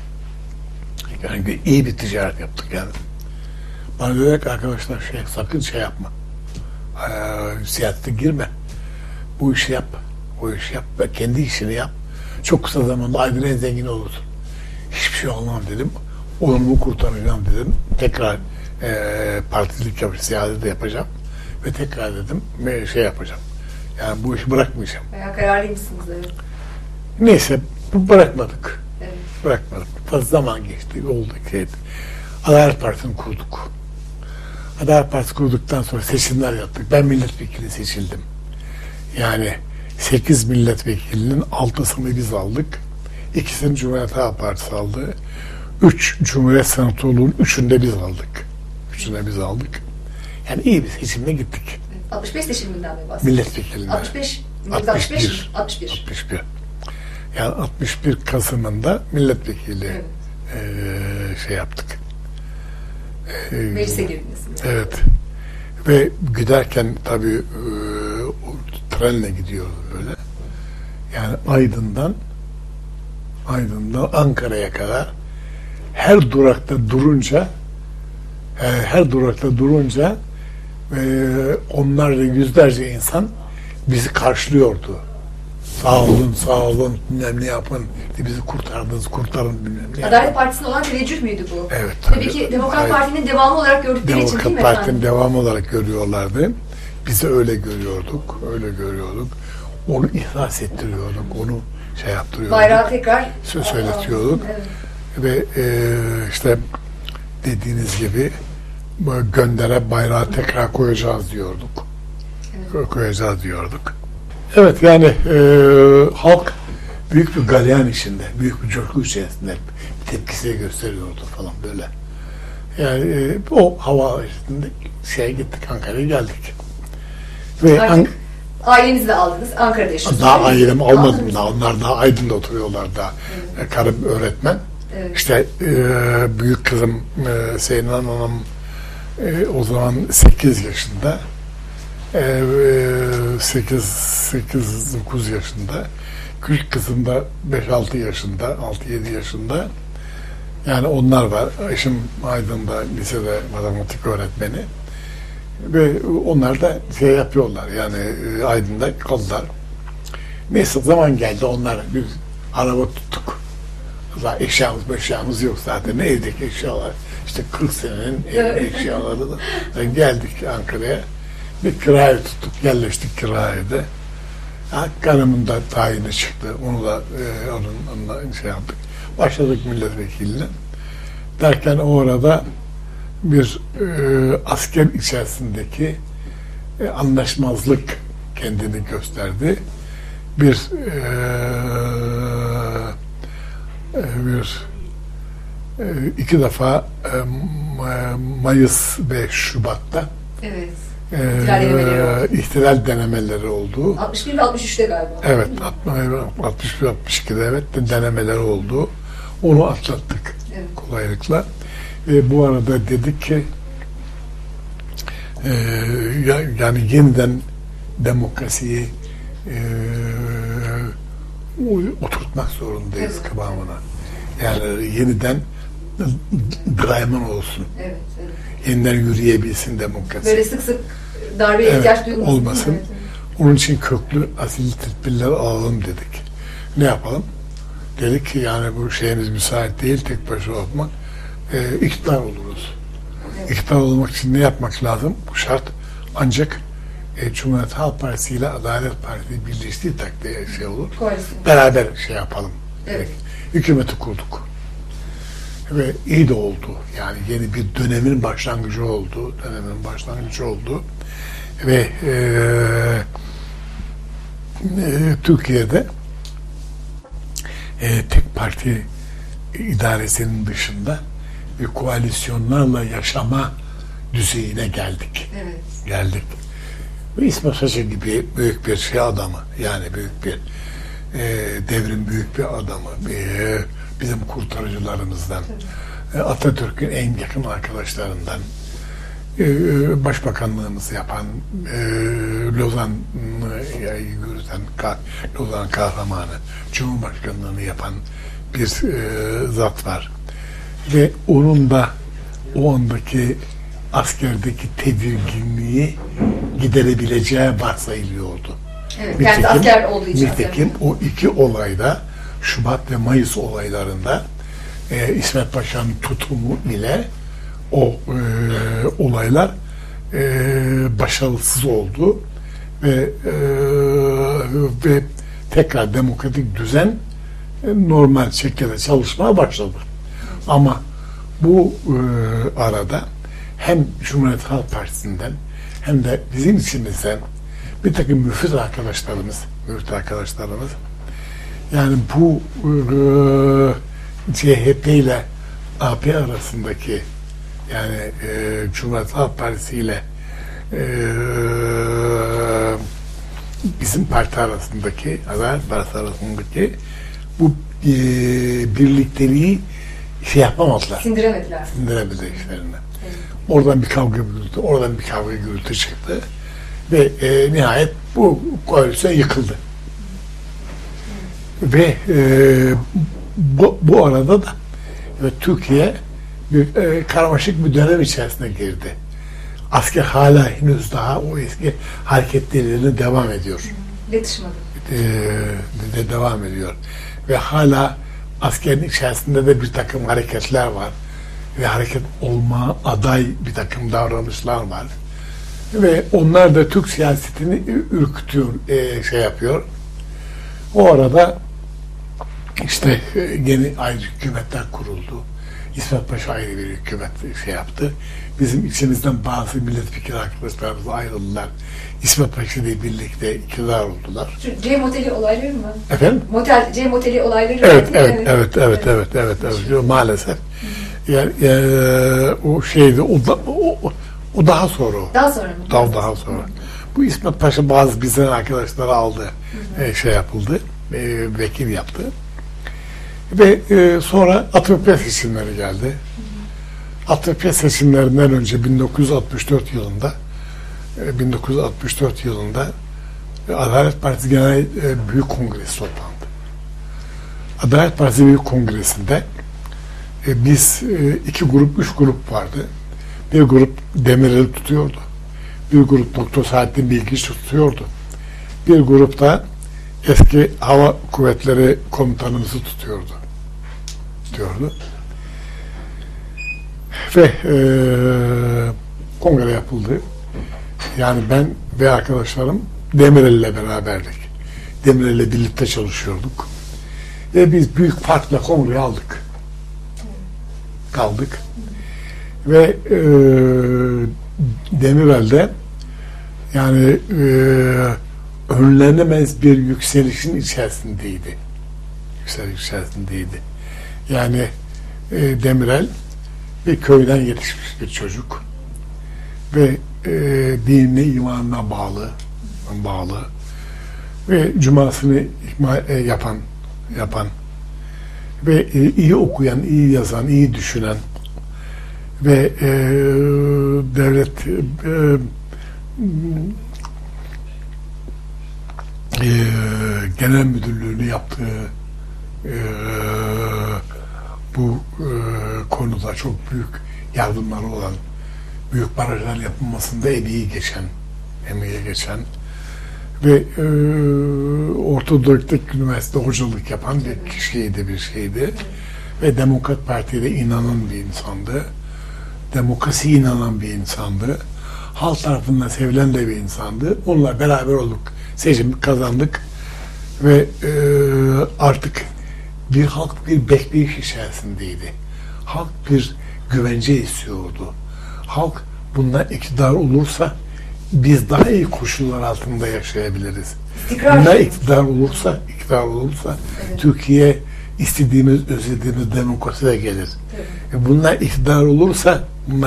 Yani iyi bir ticaret yaptık yani. Bana dediler ki arkadaşlar sakın yapma. Siyasete girme. Bu işi yap ve kendi işini yap. Çok kısa zamanda Aydın'a en zengin olursun. Hiçbir şey olmam dedim. Onumu kurtaracağım dedim. Tekrar partilik siyaset de yapacağım. Ve tekrar dedim yapacağım. Yani bu işi bırakmayacağım. Bayağı kararlıymışsınız evet. Neyse bırakmadık. Evet. Bırakmadık. Fazla zaman geçti. Oldu ki. Adalet Partisi'ni kurduk. Adalet Partisi kurduktan sonra seçimler yaptık. Ben milletvekili seçildim. Yani 8 milletvekilinin 6'sını biz aldık. 2'sini Cumhuriyet Halk Partisi aldı. 3 Cumhuriyet Senatoluğu'nun 3'ünde biz aldık. Yani iyi bir seçimle gittik. 65 seçiminden mi bahsediyorsunuz? Milletvekilinden. 61. Yani 61 Kasım'ında milletvekili yaptık. Meclise girdiniz. Evet. Ve giderken tabii trenle gidiyoruz böyle. Yani Aydın'dan Ankara'ya kadar her durakta durunca onlarca yüzlerce insan bizi karşılıyordu. Sağ olun, bilmem ne yapın, bizi kurtarın bilmem ne. Adalet Partisi'ne olan teveccüh müydü bu? Evet. Tabii ki Demokrat Parti'nin devamı olarak gördükleri için değil mi efendim? Demokrat Parti'nin devamı olarak görüyorlardı. Biz de öyle görüyorduk. Onu ihsas ettiriyorduk, onu şey yaptırıyorduk. Bayrağı tekrar söyletiyorduk. Evet. Ve işte dediğiniz gibi göndere bayrağı tekrar koyacağız diyorduk. Evet, yani halk büyük bir galyan içinde, büyük bir coşku içerisinde tepkisi gösteriyordu falan böyle. Yani o hava içinde gittik, Ankara'ya geldik. Ve artık ailenizle aldınız, Ankara'da yaşıyorsunuz. Daha ailemi almadım daha, onlar daha Aydın'da oturuyorlar daha. Evet. Karım öğretmen. Evet. İşte büyük kızım Seynan Hanım o zaman 8 yaşında. 8-9 yaşında. Küçük kızım da 5-6 yaşında, 6-7 yaşında. Yani onlar var. Eşim Aydın'da lisede matematik öğretmeni. Ve onlar da yapıyorlar. Yani Aydın'da kaldılar. Neyse zaman geldi, onlar bir araba tuttuk. Zaten eşyamız yok zaten. Ne evdeki eşyalar? İşte 40 senenin eşyaları da. Geldik Ankara'ya. Bir kiraya tuttuk, yerleştik kiraya. Karımın da tayini çıktı. Onu da onunla yaptık. Başladık milletvekiline. Derken o arada bir asker içerisindeki anlaşmazlık kendini gösterdi. İki defa Mayıs ve Şubat'ta evet. İhtilal denemeleri oldu. 61 ve 63'te galiba. Evet, 61-62'de evet denemeleri oldu. Onu atlattık kolaylıkla. Bu arada dedik ki yani yeniden demokrasiyi oturtmak zorundayız kıvamına. Yani yeniden daima olsun. Evet. Yeniden yürüyebilsin demokrasi. Böyle sık sık darbeye ihtiyaç duyulmasın. Olmasın. Evet. Onun için köklü asil tedbirler alalım dedik. Ne yapalım? Dedik ki yani bu şeyimiz müsait değil, tek başına olmak. İktidar oluruz. Evet. İktidar olmak için ne yapmak lazım? Bu şart. Ancak Cumhuriyet Halk Partisi ile Adalet Partisi birleştiği takdirde olur. Koalisyon. Beraber yapalım. Evet. Hükümeti kurduk. Ve iyi de oldu. Yani yeni bir dönemin başlangıcı oldu. Ve Türkiye'de tek parti idaresinin dışında bir koalisyonlarla yaşama düzeyine geldik. Evet. Geldik. Ve İsmet Paşa gibi büyük bir adamı, yani büyük bir devrin büyük bir adamı, bizim kurtarıcılarımızdan, Atatürk'ün en yakın arkadaşlarından, başbakanlığımızı yapan, Lozan'ı yürüten Lozan kahramanı, Cumhurbaşkanlığını yapan bir zat var. Ve onun da o andaki askerdeki tedirginliği giderebileceği varsayılıyordu. Evet, kendisi asker olduğu için. Nitekim o iki olayda, Şubat ve Mayıs olaylarında İsmet Paşa'nın tutumu ile o olaylar başarısız oldu ve tekrar demokratik düzen normal şekilde çalışmaya başladı. Ama bu arada hem Cumhuriyet Halk Partisi'nden hem de bizim içimizden bir takım müfit arkadaşlarımız yani bu CHP ile AP arasındaki yani Cumhuriyet Halk Partisi ile bizim parti arasındaki Adalet Partisi arasındaki bu birlikteliği yapamadılar. Sindiremediler. Sindiremediler işlerini. Evet. oradan bir kavga gürültü, oradan bir kavga gürültü çıktı. Ve nihayet bu koalisyon yıkıldı. Ve bu arada da Türkiye bir karmaşık bir dönem içerisine girdi. Asker hala henüz daha o eski hareketlerine devam ediyor. İletişim devam ediyor. Ve hala askerin içerisinde de bir takım hareketler var. Ve hareket olma aday bir takım davranışlar var. Ve onlar da Türk siyasetini ürkütüyor, yapıyor. O arada işte yeni ayrı hükümetler kuruldu. İsmet Paşa ayrı bir hükümet yaptı. Bizim içimizden bazı milletvekili arkadaşlarımız ayrıldılar. İsmet Paşa ile birlikte iktidar oldular. Cem Oteli olayları mı? Efendim? Cem Oteli olayları. Evet. Maalesef. Yani o şeydi, o daha sonra. Daha sonra mı? Daha sonra. Bu İsmet Paşa bazı bizden arkadaşları aldı, yapıldı, vekil yaptı. Ve sonra AKP seçimleri geldi. AKP seçimlerinden önce 1964 yılında Adalet Partisi Genel Büyük Kongresi toplandı. Adalet Partisi Büyük Kongresi'nde biz üç grup vardı. Bir grup Demirel'i tutuyordu. Bir grup Doktor Saadettin Bilgiç tutuyordu. Bir grup da eski Hava Kuvvetleri Komutanımızı tutuyordu. Ve kongre yapıldı. Yani ben ve arkadaşlarım Demirel'le beraberdik. Demirel'le birlikte çalışıyorduk. Ve biz büyük farkla kongreyi kaldık. Ve Demirel'de yani önlenemez bir yükselişin içerisindeydi. Yani Demirel bir köyden yetişmiş bir çocuk ve dinine, imanına bağlı ve cumasını yapan ve iyi okuyan, iyi yazan, iyi düşünen ve devlet genel müdürlüğünü yaptığı bu konuda çok büyük yardımları olan, büyük barajlar yapılmasında emeği geçen ve Orta Teknik Üniversite hocalık yapan bir kişiydi. Ve Demokrat Parti'ye inanan bir insandı. Demokrasiye inanan bir insandı. Halk tarafından sevilen de bir insandı. Onunla beraber olduk. Seçimi kazandık. Ve artık halk bir bekleyiş içerisindeydi. Halk bir güvence istiyordu. Halk bundan iktidar olursa biz daha iyi koşullar altında yaşayabiliriz. Bunlar iktidar olursa evet. Türkiye istediğimiz, özlediğimiz demokrasiye gelir. Evet. Bunlar iktidar olursa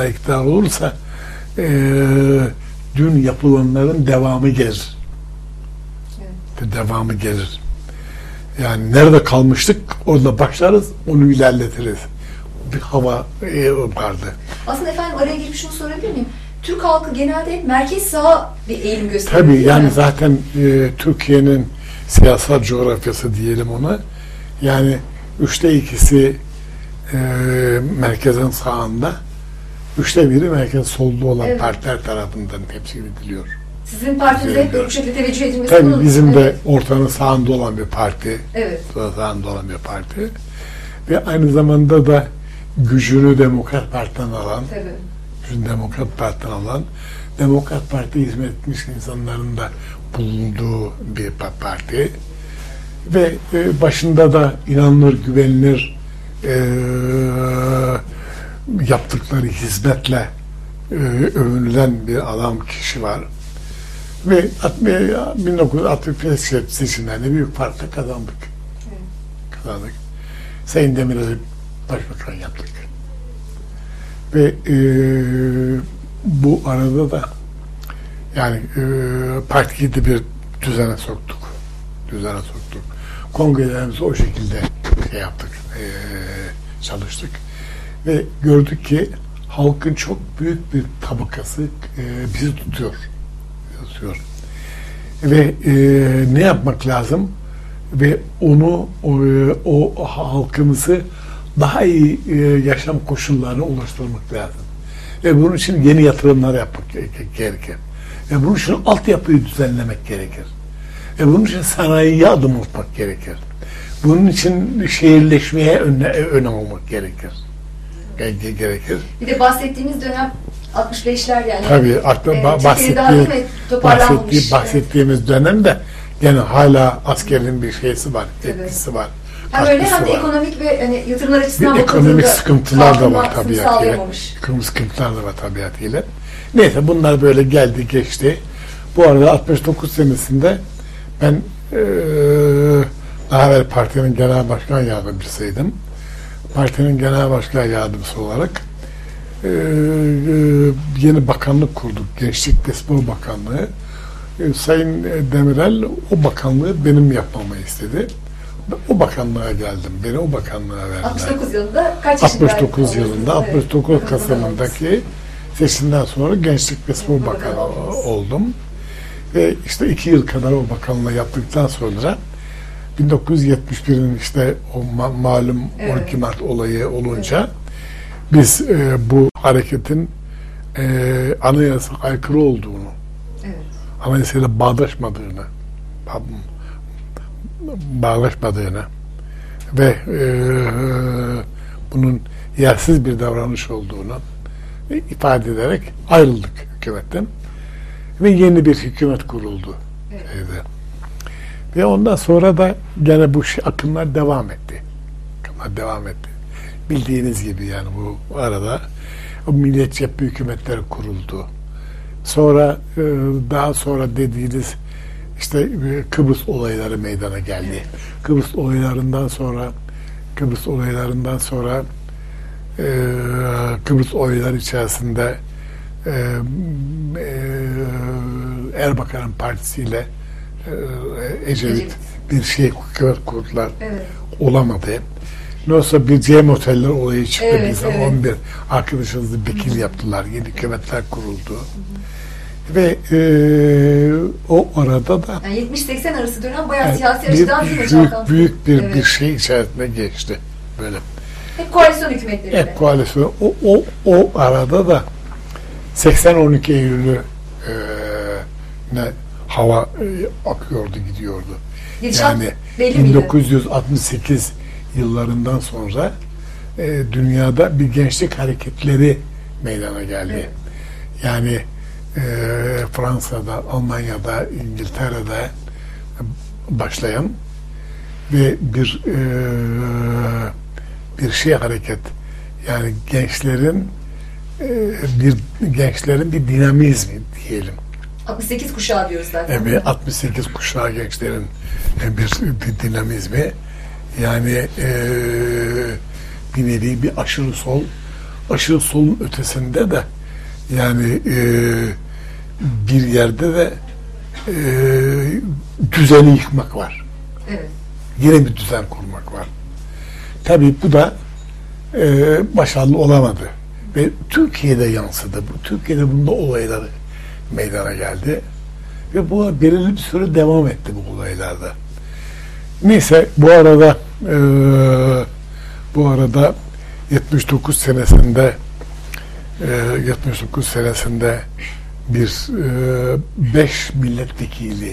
dün yapılanların devamı gelir. Evet. Devamı gelir. Yani nerede kalmıştık orada başlarız, onu ilerletiriz. Bir hava vardı. Aslında efendim araya girip şunu sorabilir miyim? Türk halkı genelde hep merkez sağa bir eğilim gösteriyor. Tabii yani zaten Türkiye'nin siyasal coğrafyası diyelim ona. Yani 2/3 merkezin sağında, 1/3 merkez solda olan evet. Partiler tarafından temsil ediliyor. Sizin partiniz hep böyle bir şekilde teveccüh edilmesi. Tabii bizim de ortanın sağında olan bir parti. Evet. Sağında olan bir parti. Ve aynı zamanda da gücünü Demokrat Parti'den alan, Demokrat Parti hizmet etmiş insanların da bulunduğu bir parti. Ve başında da inanılır, güvenilir yaptıkları hizmetle övünülen bir kişi var. Ve 1965 seçimlerinde büyük farkla kazandık. Sayın Demirel'i başbakan yaptık. Ve bu arada da yani partiyi de bir düzene soktuk. Kongrelerimizi o şekilde yaptık, çalıştık. Ve gördük ki halkın çok büyük bir tabakası bizi tutuyor. Ve ne yapmak lazım? Ve onu o halkımızı daha iyi yaşam koşullarına ulaştırmak lazım. Ve bunun için yeni yatırımlar yapmak gerekir. Ve bunun için altyapıyı düzenlemek gerekir. Ve bunun için sanayiye adım atmak gerekir. Bunun için şehirleşmeye önem almak gerekir. Bir de bahsettiğiniz dönem 65'ler yani. Tabii bahsettiğimiz dönemde gene hala askerin bir şeysi var, etkisi var. Hem öyle hem de ekonomik ve hani yatırımlar açısından ekonomik sıkıntılar da var tabiatıyla. Ekonomik sıkıntılar da var tabiatıyla. Neyse bunlar böyle geldi geçti. Bu arada 69 senesinde ben daha evvel partinin genel başkan yardımcısıydım. Partinin genel başkan yardımcısı olarak yeni bakanlık kurduk. Gençlik ve Spor Bakanlığı. Sayın Demirel o bakanlığı benim yapmamı istedi. O bakanlığa geldim. Beni o bakanlığa verdiler. 69 yılında kaç yaşındaydın? 69 yılında, 69 Kasım'ındaki seçimden sonra Gençlik ve Spor Bakanı oldum. Ve işte 2 yıl kadar o bakanlığı yaptıktan sonra 1971'in işte o malum 12 Mart olayı olunca biz bu hareketin anayasa aykırı olduğunu, anayasayla bağdaşmadığını ve bunun yersiz bir davranış olduğunu ifade ederek ayrıldık hükümetten ve yeni bir hükümet kuruldu. Ve ondan sonra da gene bu akımlar devam etti. Bildiğiniz gibi yani bu arada o milliyetçi cephe hükümetleri kuruldu. Sonra daha sonra dediğiniz işte Kıbrıs olayları meydana geldi. Kıbrıs olaylarından sonra Kıbrıs olayları içerisinde Erbakan'ın partisiyle Ecevit bir hükümet kurdular. Olamadı. Ne olsa bir Cem Oteller olayı çıktı. Bize 11 arkadaşımızı vekil yaptılar. Yeni hükümetler kuruldu. Ve o arada da yani 70-80 arası dönem bayağı siyasi açıdan büyük bir şey içerisinde geçti. Böyle. Hep koalisyon hükümetleri. Hep koalisyon. O arada da 80-12 Eylül'ü hava akıyordu, gidiyordu. Yani 1968 yıllarından sonra dünyada bir gençlik hareketleri meydana geldi. Yani Fransa'da, Almanya'da, İngiltere'de başlayan ve bir hareket, yani gençlerin bir dinamizmi diyelim. 68 kuşağı diyoruz zaten. Evet, 68 kuşağı gençlerin bir dinamizmi. Yani bir nevi bir aşırı solun ötesinde de yani bir yerde de düzeni yıkmak var. Yeni bir düzen kurmak var. Tabii bu da başarılı olamadı. Ve Türkiye'de yansıdı. Türkiye'de bunda olayları meydana geldi. Ve bu belirli bir süre devam etti bu olaylarda. Neyse bu arada 79 senesinde bir 5 milletvekili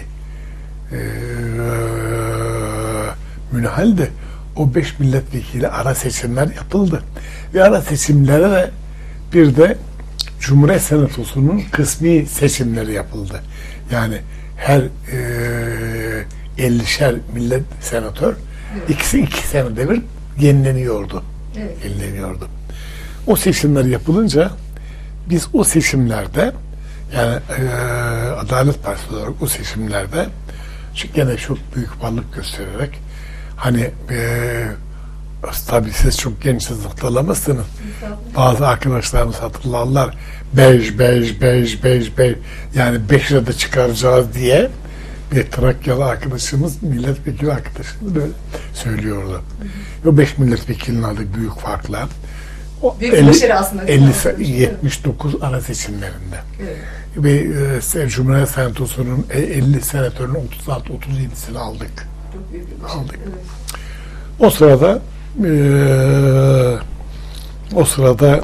münhalde o 5 milletvekili ara seçimler yapıldı. Ve ara seçimlere de bir de Cumhuriyet Senatosu'nun kısmi seçimleri yapıldı. Yani her 50'şer millet senatör ikisi 2 senede bir yenileniyordu. O seçimler yapılınca biz o seçimlerde yani Adalet Partisi olarak o seçimlerde gene çok büyük varlık göstererek hani tabii siz çok gençsiniz, hatırlamazsınız. Bazı arkadaşlarımız hatırlarlar. 5 yani 5 lirada çıkaracağız diye bir Trakyalı arkadaşımız, milletvekili arkadaşımız böyle söylüyordu. O 5 milletvekilinin aldığı büyük farkla Büyük başarı aslında. 79 ara seçimlerinde. Evet. Ve Cumhuriyet Senatosu'nun 50 senatörünün 36-37'sini aldık. Çok büyük bir başarı. Aldık. Evet. O sırada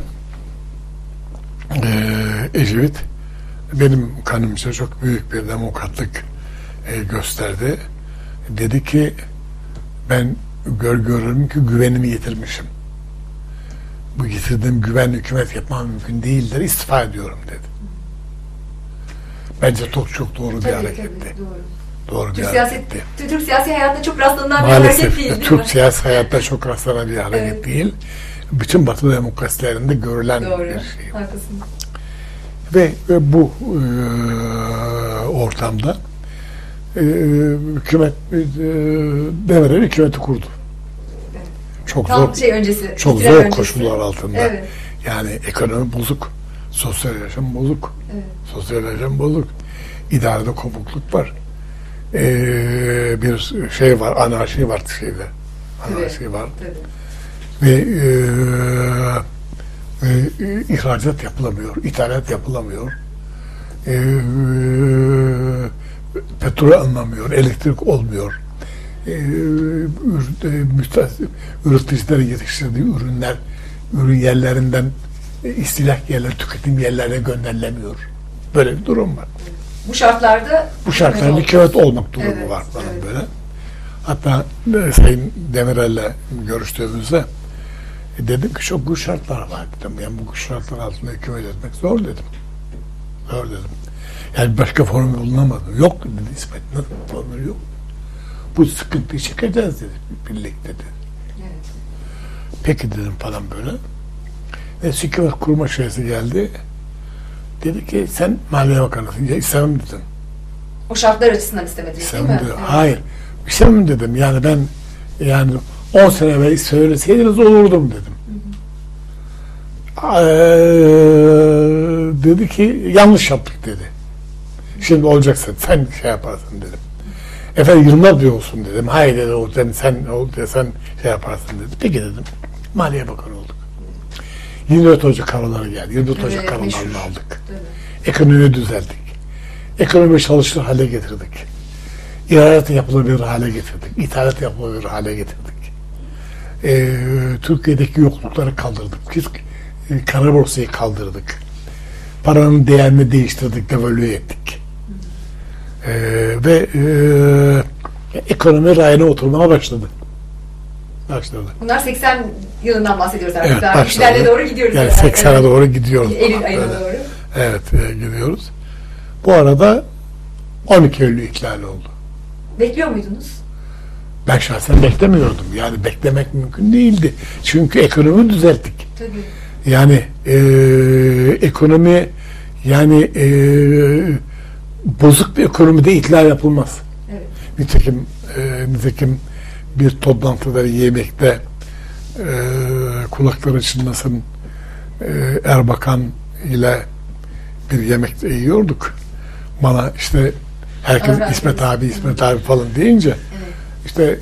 Ecevit benim kanımca çok büyük bir demokratlık gösterdi. Dedi ki ben görüyorum ki güvenimi yitirmişim. Bu yitirdiğim güven hükümet yapmam mümkün değildir. İstifa ediyorum dedi. Bence çok doğru bir hareketti. Doğru bir hareketti. Türk siyasi hayatta çok rastlanan bir Maalesef, hareket değil mi? Türk siyasi hayatta çok rastlanan bir hareket Evet. değil. Bütün Batı demokrasilerinde görülen Doğru. bir şey. Haklısın. Ve bu ortamda hükümet Demirel hükümeti kurdu. Evet. Çok Tam zor, öncesi. çok ihtilal zor öncesi. koşullar altında. Evet. Yani ekonomi bozuk, sosyal yaşam bozuk, Evet. sosyal yaşam bozuk, idarede kopukluk var. Bir şey var, anarşi var şeyde. Anarşi var. Tabii. Ve ihracat yapılamıyor, ithalat yapılamıyor. Petrol alınamıyor, elektrik olmuyor. Üreticilerin yetiştirdiği ürün yerlerinden istilak yerler, tüketim yerlerine gönderilemiyor. Böyle bir durum var. Bu şartlarda hükümet olmak durumu Evet, var falan evet. böyle. Hatta Sayın Demirel'le görüştüğümüzde dedim ki çok güç şartlar var dedim. Yani bu güç şartlar altında hükümet etmek zor dedim. Zor dedim. Yani başka formül bulunamadı. Yok dedi İsmet. Nasıl formül yok? Bu sıkıntıyı çekeceğiz dedi. Birlikte dedi. Evet. Peki dedim falan böyle. Ve hükümet kurma şeysi geldi. Dedi ki sen Maliye Bakanısın. Ya istemem dedim. O şartlar açısından istemediniz değil İstemem mi? dedim. Evet. Hayır. İstemem dedim. Yani ben 10 sene evvel söyleseydiniz olurdum dedim. Dedi ki yanlış yaptık dedi. Şimdi olacaksın sen şey yaparsın dedim. Efendim Yılmaz Bey olsun dedim. Hayır dedi sen şey yaparsın dedi. Peki dedim. Maliye Bakanı olduk. 24 Ocak havaları geldi. 24 Ocak havalarını aldık. Tabii. Ekonomiyi düzelttik. Ekonomiyi çalışır hale getirdik. İhracat yapılabilir hale getirdik. İthalat yapılabilir hale getirdik. Türkiye'deki yoklukları kaldırdık. Biz kara borsayı kaldırdık. Paranın değerini değiştirdik, devalüe ettik. Ve ekonomi rayına oturmaya başladı. Bunlar 80 yılından bahsediyoruz artık. Evet, Daha başladı. ileride doğru gidiyoruz. Yani herhalde. 80'e Evet. doğru gidiyoruz. Eylül ayına Böyle. doğru. Evet, gidiyoruz. Bu arada 12 Eylül ihlali oldu. Bekliyor muydunuz? Ben şahsen beklemiyordum. Yani beklemek mümkün değildi. Çünkü ekonomi düzelttik. Tabii. Yani ekonomi bozuk bir ekonomide ihlal yapılmaz. Evet. Nitekim bir toplantıda, yemekte kulakları çınlasın Erbakan ile bir yemekte yiyorduk. Bana işte herkes Allah İsmet razı abi, İsmet abi falan deyince Evet. işte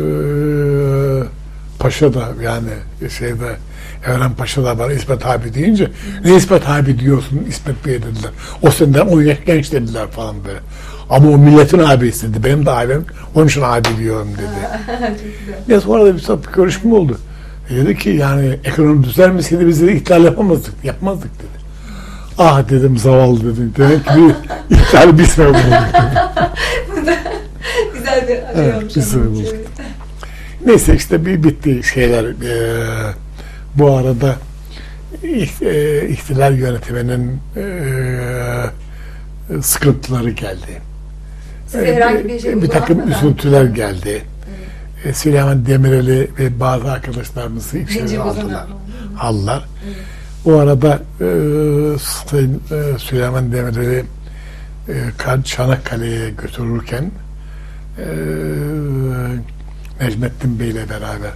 Paşa da yani Evren Paşa da bana İsmet abi deyince ne İsmet abi diyorsun İsmet Bey dediler. O senden 10 yaş genç dediler falan böyle. Ama o milletin abisi dedi. Benim de abim. Onun için abi diyorum dedi. Çok güzel. Ya sonra da bir görüşme oldu. Dedi ki yani ekonomi düzelmeseydi biz de ihlal yapmazdık dedi. Ah dedim zavallı dedim. Demek ki bir ihlali bir sebep bulduk dedi. Güzel bir şey Evet, olmuş. bir sebep ama. bulduk. Evet. Neyse işte bir bitti şeyler. Bu arada ihtilal yönetiminin sıkıntıları geldi. Size herhangi bir şey Bir takım uygulanmadan. üzüntüler geldi. Süleyman Demirel'i ve bazı arkadaşlarımızı içeri Zincir aldılar. O arada Sayın Süleyman Demirel'i Çanakkale'ye götürürken Necmettin Bey'le beraber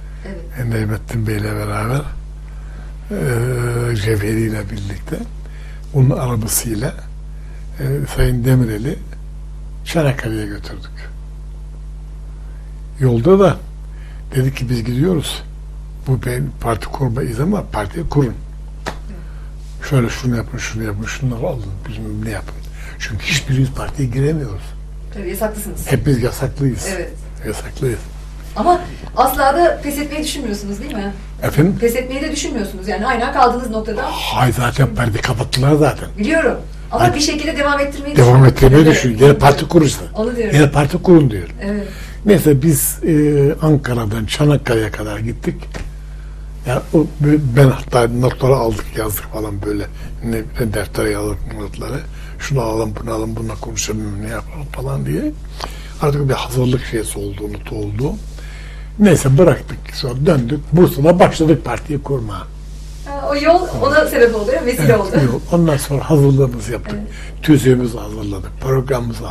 Cevheri ile birlikte onun arabasıyla Sayın Demirel'i Çanakkale'ye götürdük. Yolda da dedik ki biz gidiyoruz. bu benim parti kurma izin var. Partiyi kurun. Şöyle şunu yapın, şunu yapın, şunları alın, bizim ne yapın. Çünkü hiçbirimiz partiye giremiyoruz. Tabii yasaklısınız. Hepimiz yasaklıyız. Evet. Yasaklıyız. Ama asla da pes etmeyi düşünmüyorsunuz değil mi? Efendim? Pes etmeyi de düşünmüyorsunuz. Yani aynen kaldığınız noktada. Hayır, zaten parti kapattılar zaten. Biliyorum. Ama Hadi. bir şekilde devam ettirmeyi Devam ettirmeyi Evet. düşün. Yine parti kurursun. Onu diyorum. Yine parti kurun diyor. Evet. Neyse biz Ankara'dan Çanakkale'ye kadar gittik. Yani ben hatta notları aldık, yazdık falan böyle. Ne deftere yazdık notları. Şunu alalım, bunu alalım, bununla konuşalım, ne yapalım falan diye. Artık bir hazırlık şeysi oldu. Neyse bıraktık. Sonra döndük. Bursa'da başladık partiyi kurmaya. O yol ona sebep oluyor, vesile Evet, oldu. ondan sonra hazırlığımızı yaptık. Evet. Tüzüğümüzü hazırladık. Programımızı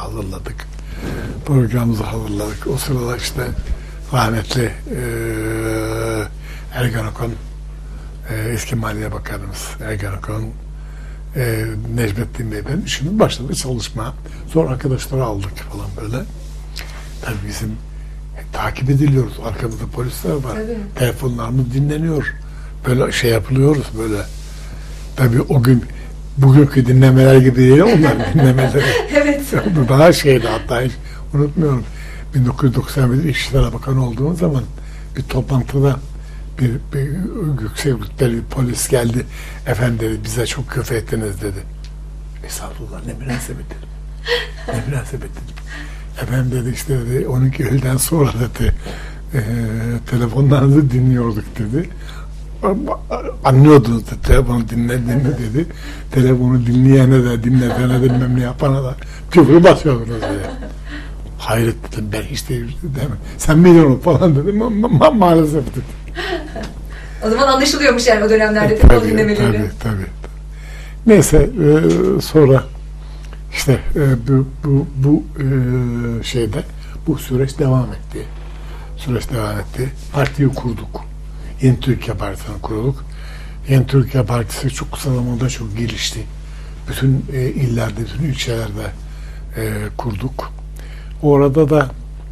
hazırladık. O sırada işte rahmetli Ergenekon, eski Maliye Bakanımız Ergenekon, Necmettin Bey, ben şimdi başladık çalışmaya. Sonra arkadaşları aldık falan böyle. Tabii bizim takip ediliyoruz. Arkamızda polisler var. Tabii. Telefonlarımız dinleniyor. Böyle şey yapılıyoruz böyle. Tabii o gün bugünkü dinlemeler gibi değil onların dinlemeleri. Evet. Daha şeydi, hatta hiç unutmuyorum. 1991'de İçişleri Bakanı olduğum zaman bir toplantıda bir yüksek rütbeli bir polis geldi. Efendim dedi, bize çok küfür ettiniz dedi. Estağfurullah, ne münasebet dedim. Ne münasebet dedim. Efendim dedi, işte dedi 12 Eylül'den sonra dedi telefonlarınızı dinliyorduk dedi. Anlıyordunuz dedi, telefonu dinlediğini dedi. Telefonu dinleyene de dinletene de bilmem ne yapana da küfür basıyordunuz dedi. Hayret dedim, ben hiç değil mi? Sen miydin o falan dedim. Maalesef dedim. O zaman anlaşılıyormuş yani o dönemlerde telefon dinlemeleri. Tabii. Neyse sonra işte bu şeyde bu süreç devam etti. Partiyi kurduk. Yeni Türkiye Partisi'ni kurduk. Yeni Türkiye Partisi çok kısa zamanda çok gelişti. Bütün illerde, bütün ilçelerde kurduk. Orada da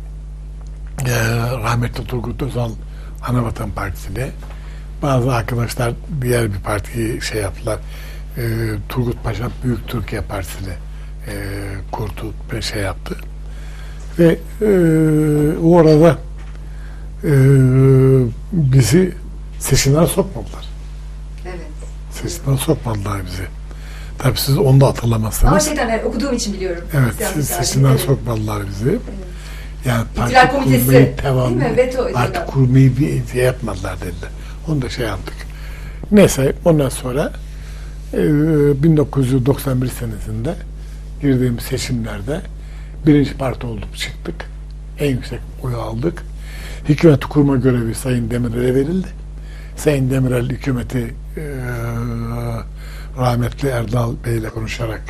rahmetli Turgut Özal Anavatan Partisi'ne, bazı arkadaşlar diğer bir partiyi şey yaptılar. Turgut Paşa Büyük Türkiye Partisi'ni kurdu ve şey yaptı. Ve orada bizi seçimlere sokmadılar. Evet. Seçimlere sokmadılar bizi. Tabii siz onu da hatırlamazsınız. Ama şeyden okuduğum için biliyorum. Evet, seçimden sokmadılar bizi. Evet. Yani parti komitesi, kurmayı devam, Veto parti ediyorlar. kurmayı bir şey yapmadılar dediler. Onu da şey yaptık. Neyse ondan sonra 1991 senesinde girdiğimiz seçimlerde birinci parti olduk, çıktık. En yüksek oyu aldık. Hükümeti kurma görevi Sayın Demirel'e verildi. Sayın Demirel hükümeti rahmetli Erdal Bey ile konuşarak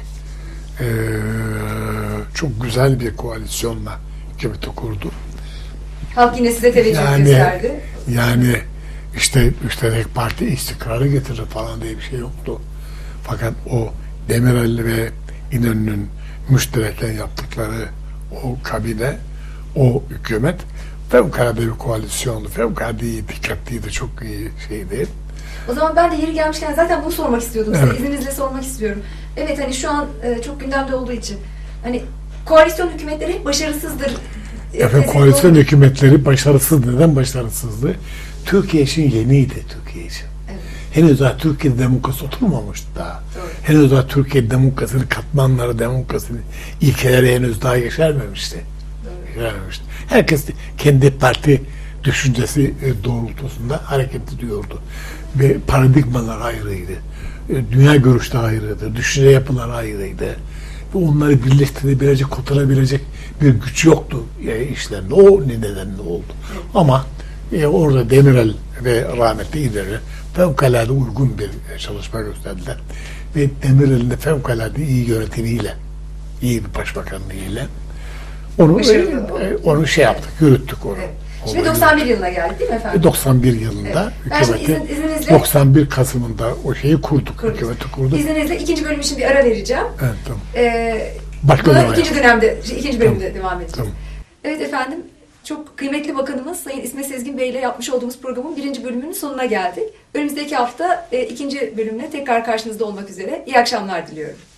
çok güzel bir koalisyonla hükümeti kurdu. Halk yine size teveccüh gösterdi. Yani işte tek parti istikrarı getirir falan diye bir şey yoktu. Fakat o Demirel ve İnönü'nün müşterekten yaptıkları o kabine, o hükümet fevkalade bir koalisyondu. Fevkalade iyi, dikkatliydi, çok iyi şeydi. O zaman ben de yeri gelmişken zaten bunu sormak istiyordum size. Evet. İzninizle sormak istiyorum. Evet, hani şu an çok gündemde olduğu için. Hani koalisyon hükümetleri hep başarısızdır. Efendim, koalisyon hükümetleri başarısız. Neden başarısızdı? Türkiye için yeniydi, Türkiye için. Evet. Henüz daha Türkiye'de demokrasi oturmamıştı daha. Doğru. Henüz daha Türkiye demokrasinin katmanları, demokrasinin ilkeleri henüz daha yeşermemişti. Yeşermemişti. Herkes kendi parti düşüncesi doğrultusunda hareket ediyordu. Ve paradigmalar ayrıydı. Dünya görüşleri ayrıydı. Düşünce yapıları ayrıydı. Ve onları birleştirebilecek, kotarabilecek bir güç yoktu işlerinde. O nedenle oldu. Evet. Ama orada Demirel ve rahmetli İnönü fevkalade uygun bir çalışma gösterdiler. Ve Demirel'in de fevkalade iyi yönetimiyle, iyi bir başbakanlığıyla onu şey yaptık, yürüttük onu. Evet. Şimdi 91 yılına geldik değil mi efendim? 91 yılında evet. hükümeti, izninizle 91 Kasım'ında o şeyi kurduk. Hükümeti kurduk. İzninizle ikinci bölüm için bir ara vereceğim. Evet, tamam. Başka dönem ikinci bölümde devam edeceğiz. Tamam. Evet efendim, çok kıymetli bakanımız Sayın İsmet Sezgin Bey ile yapmış olduğumuz programın 1. bölümünün sonuna geldik. Önümüzdeki hafta 2. bölümle tekrar karşınızda olmak üzere. İyi akşamlar diliyorum.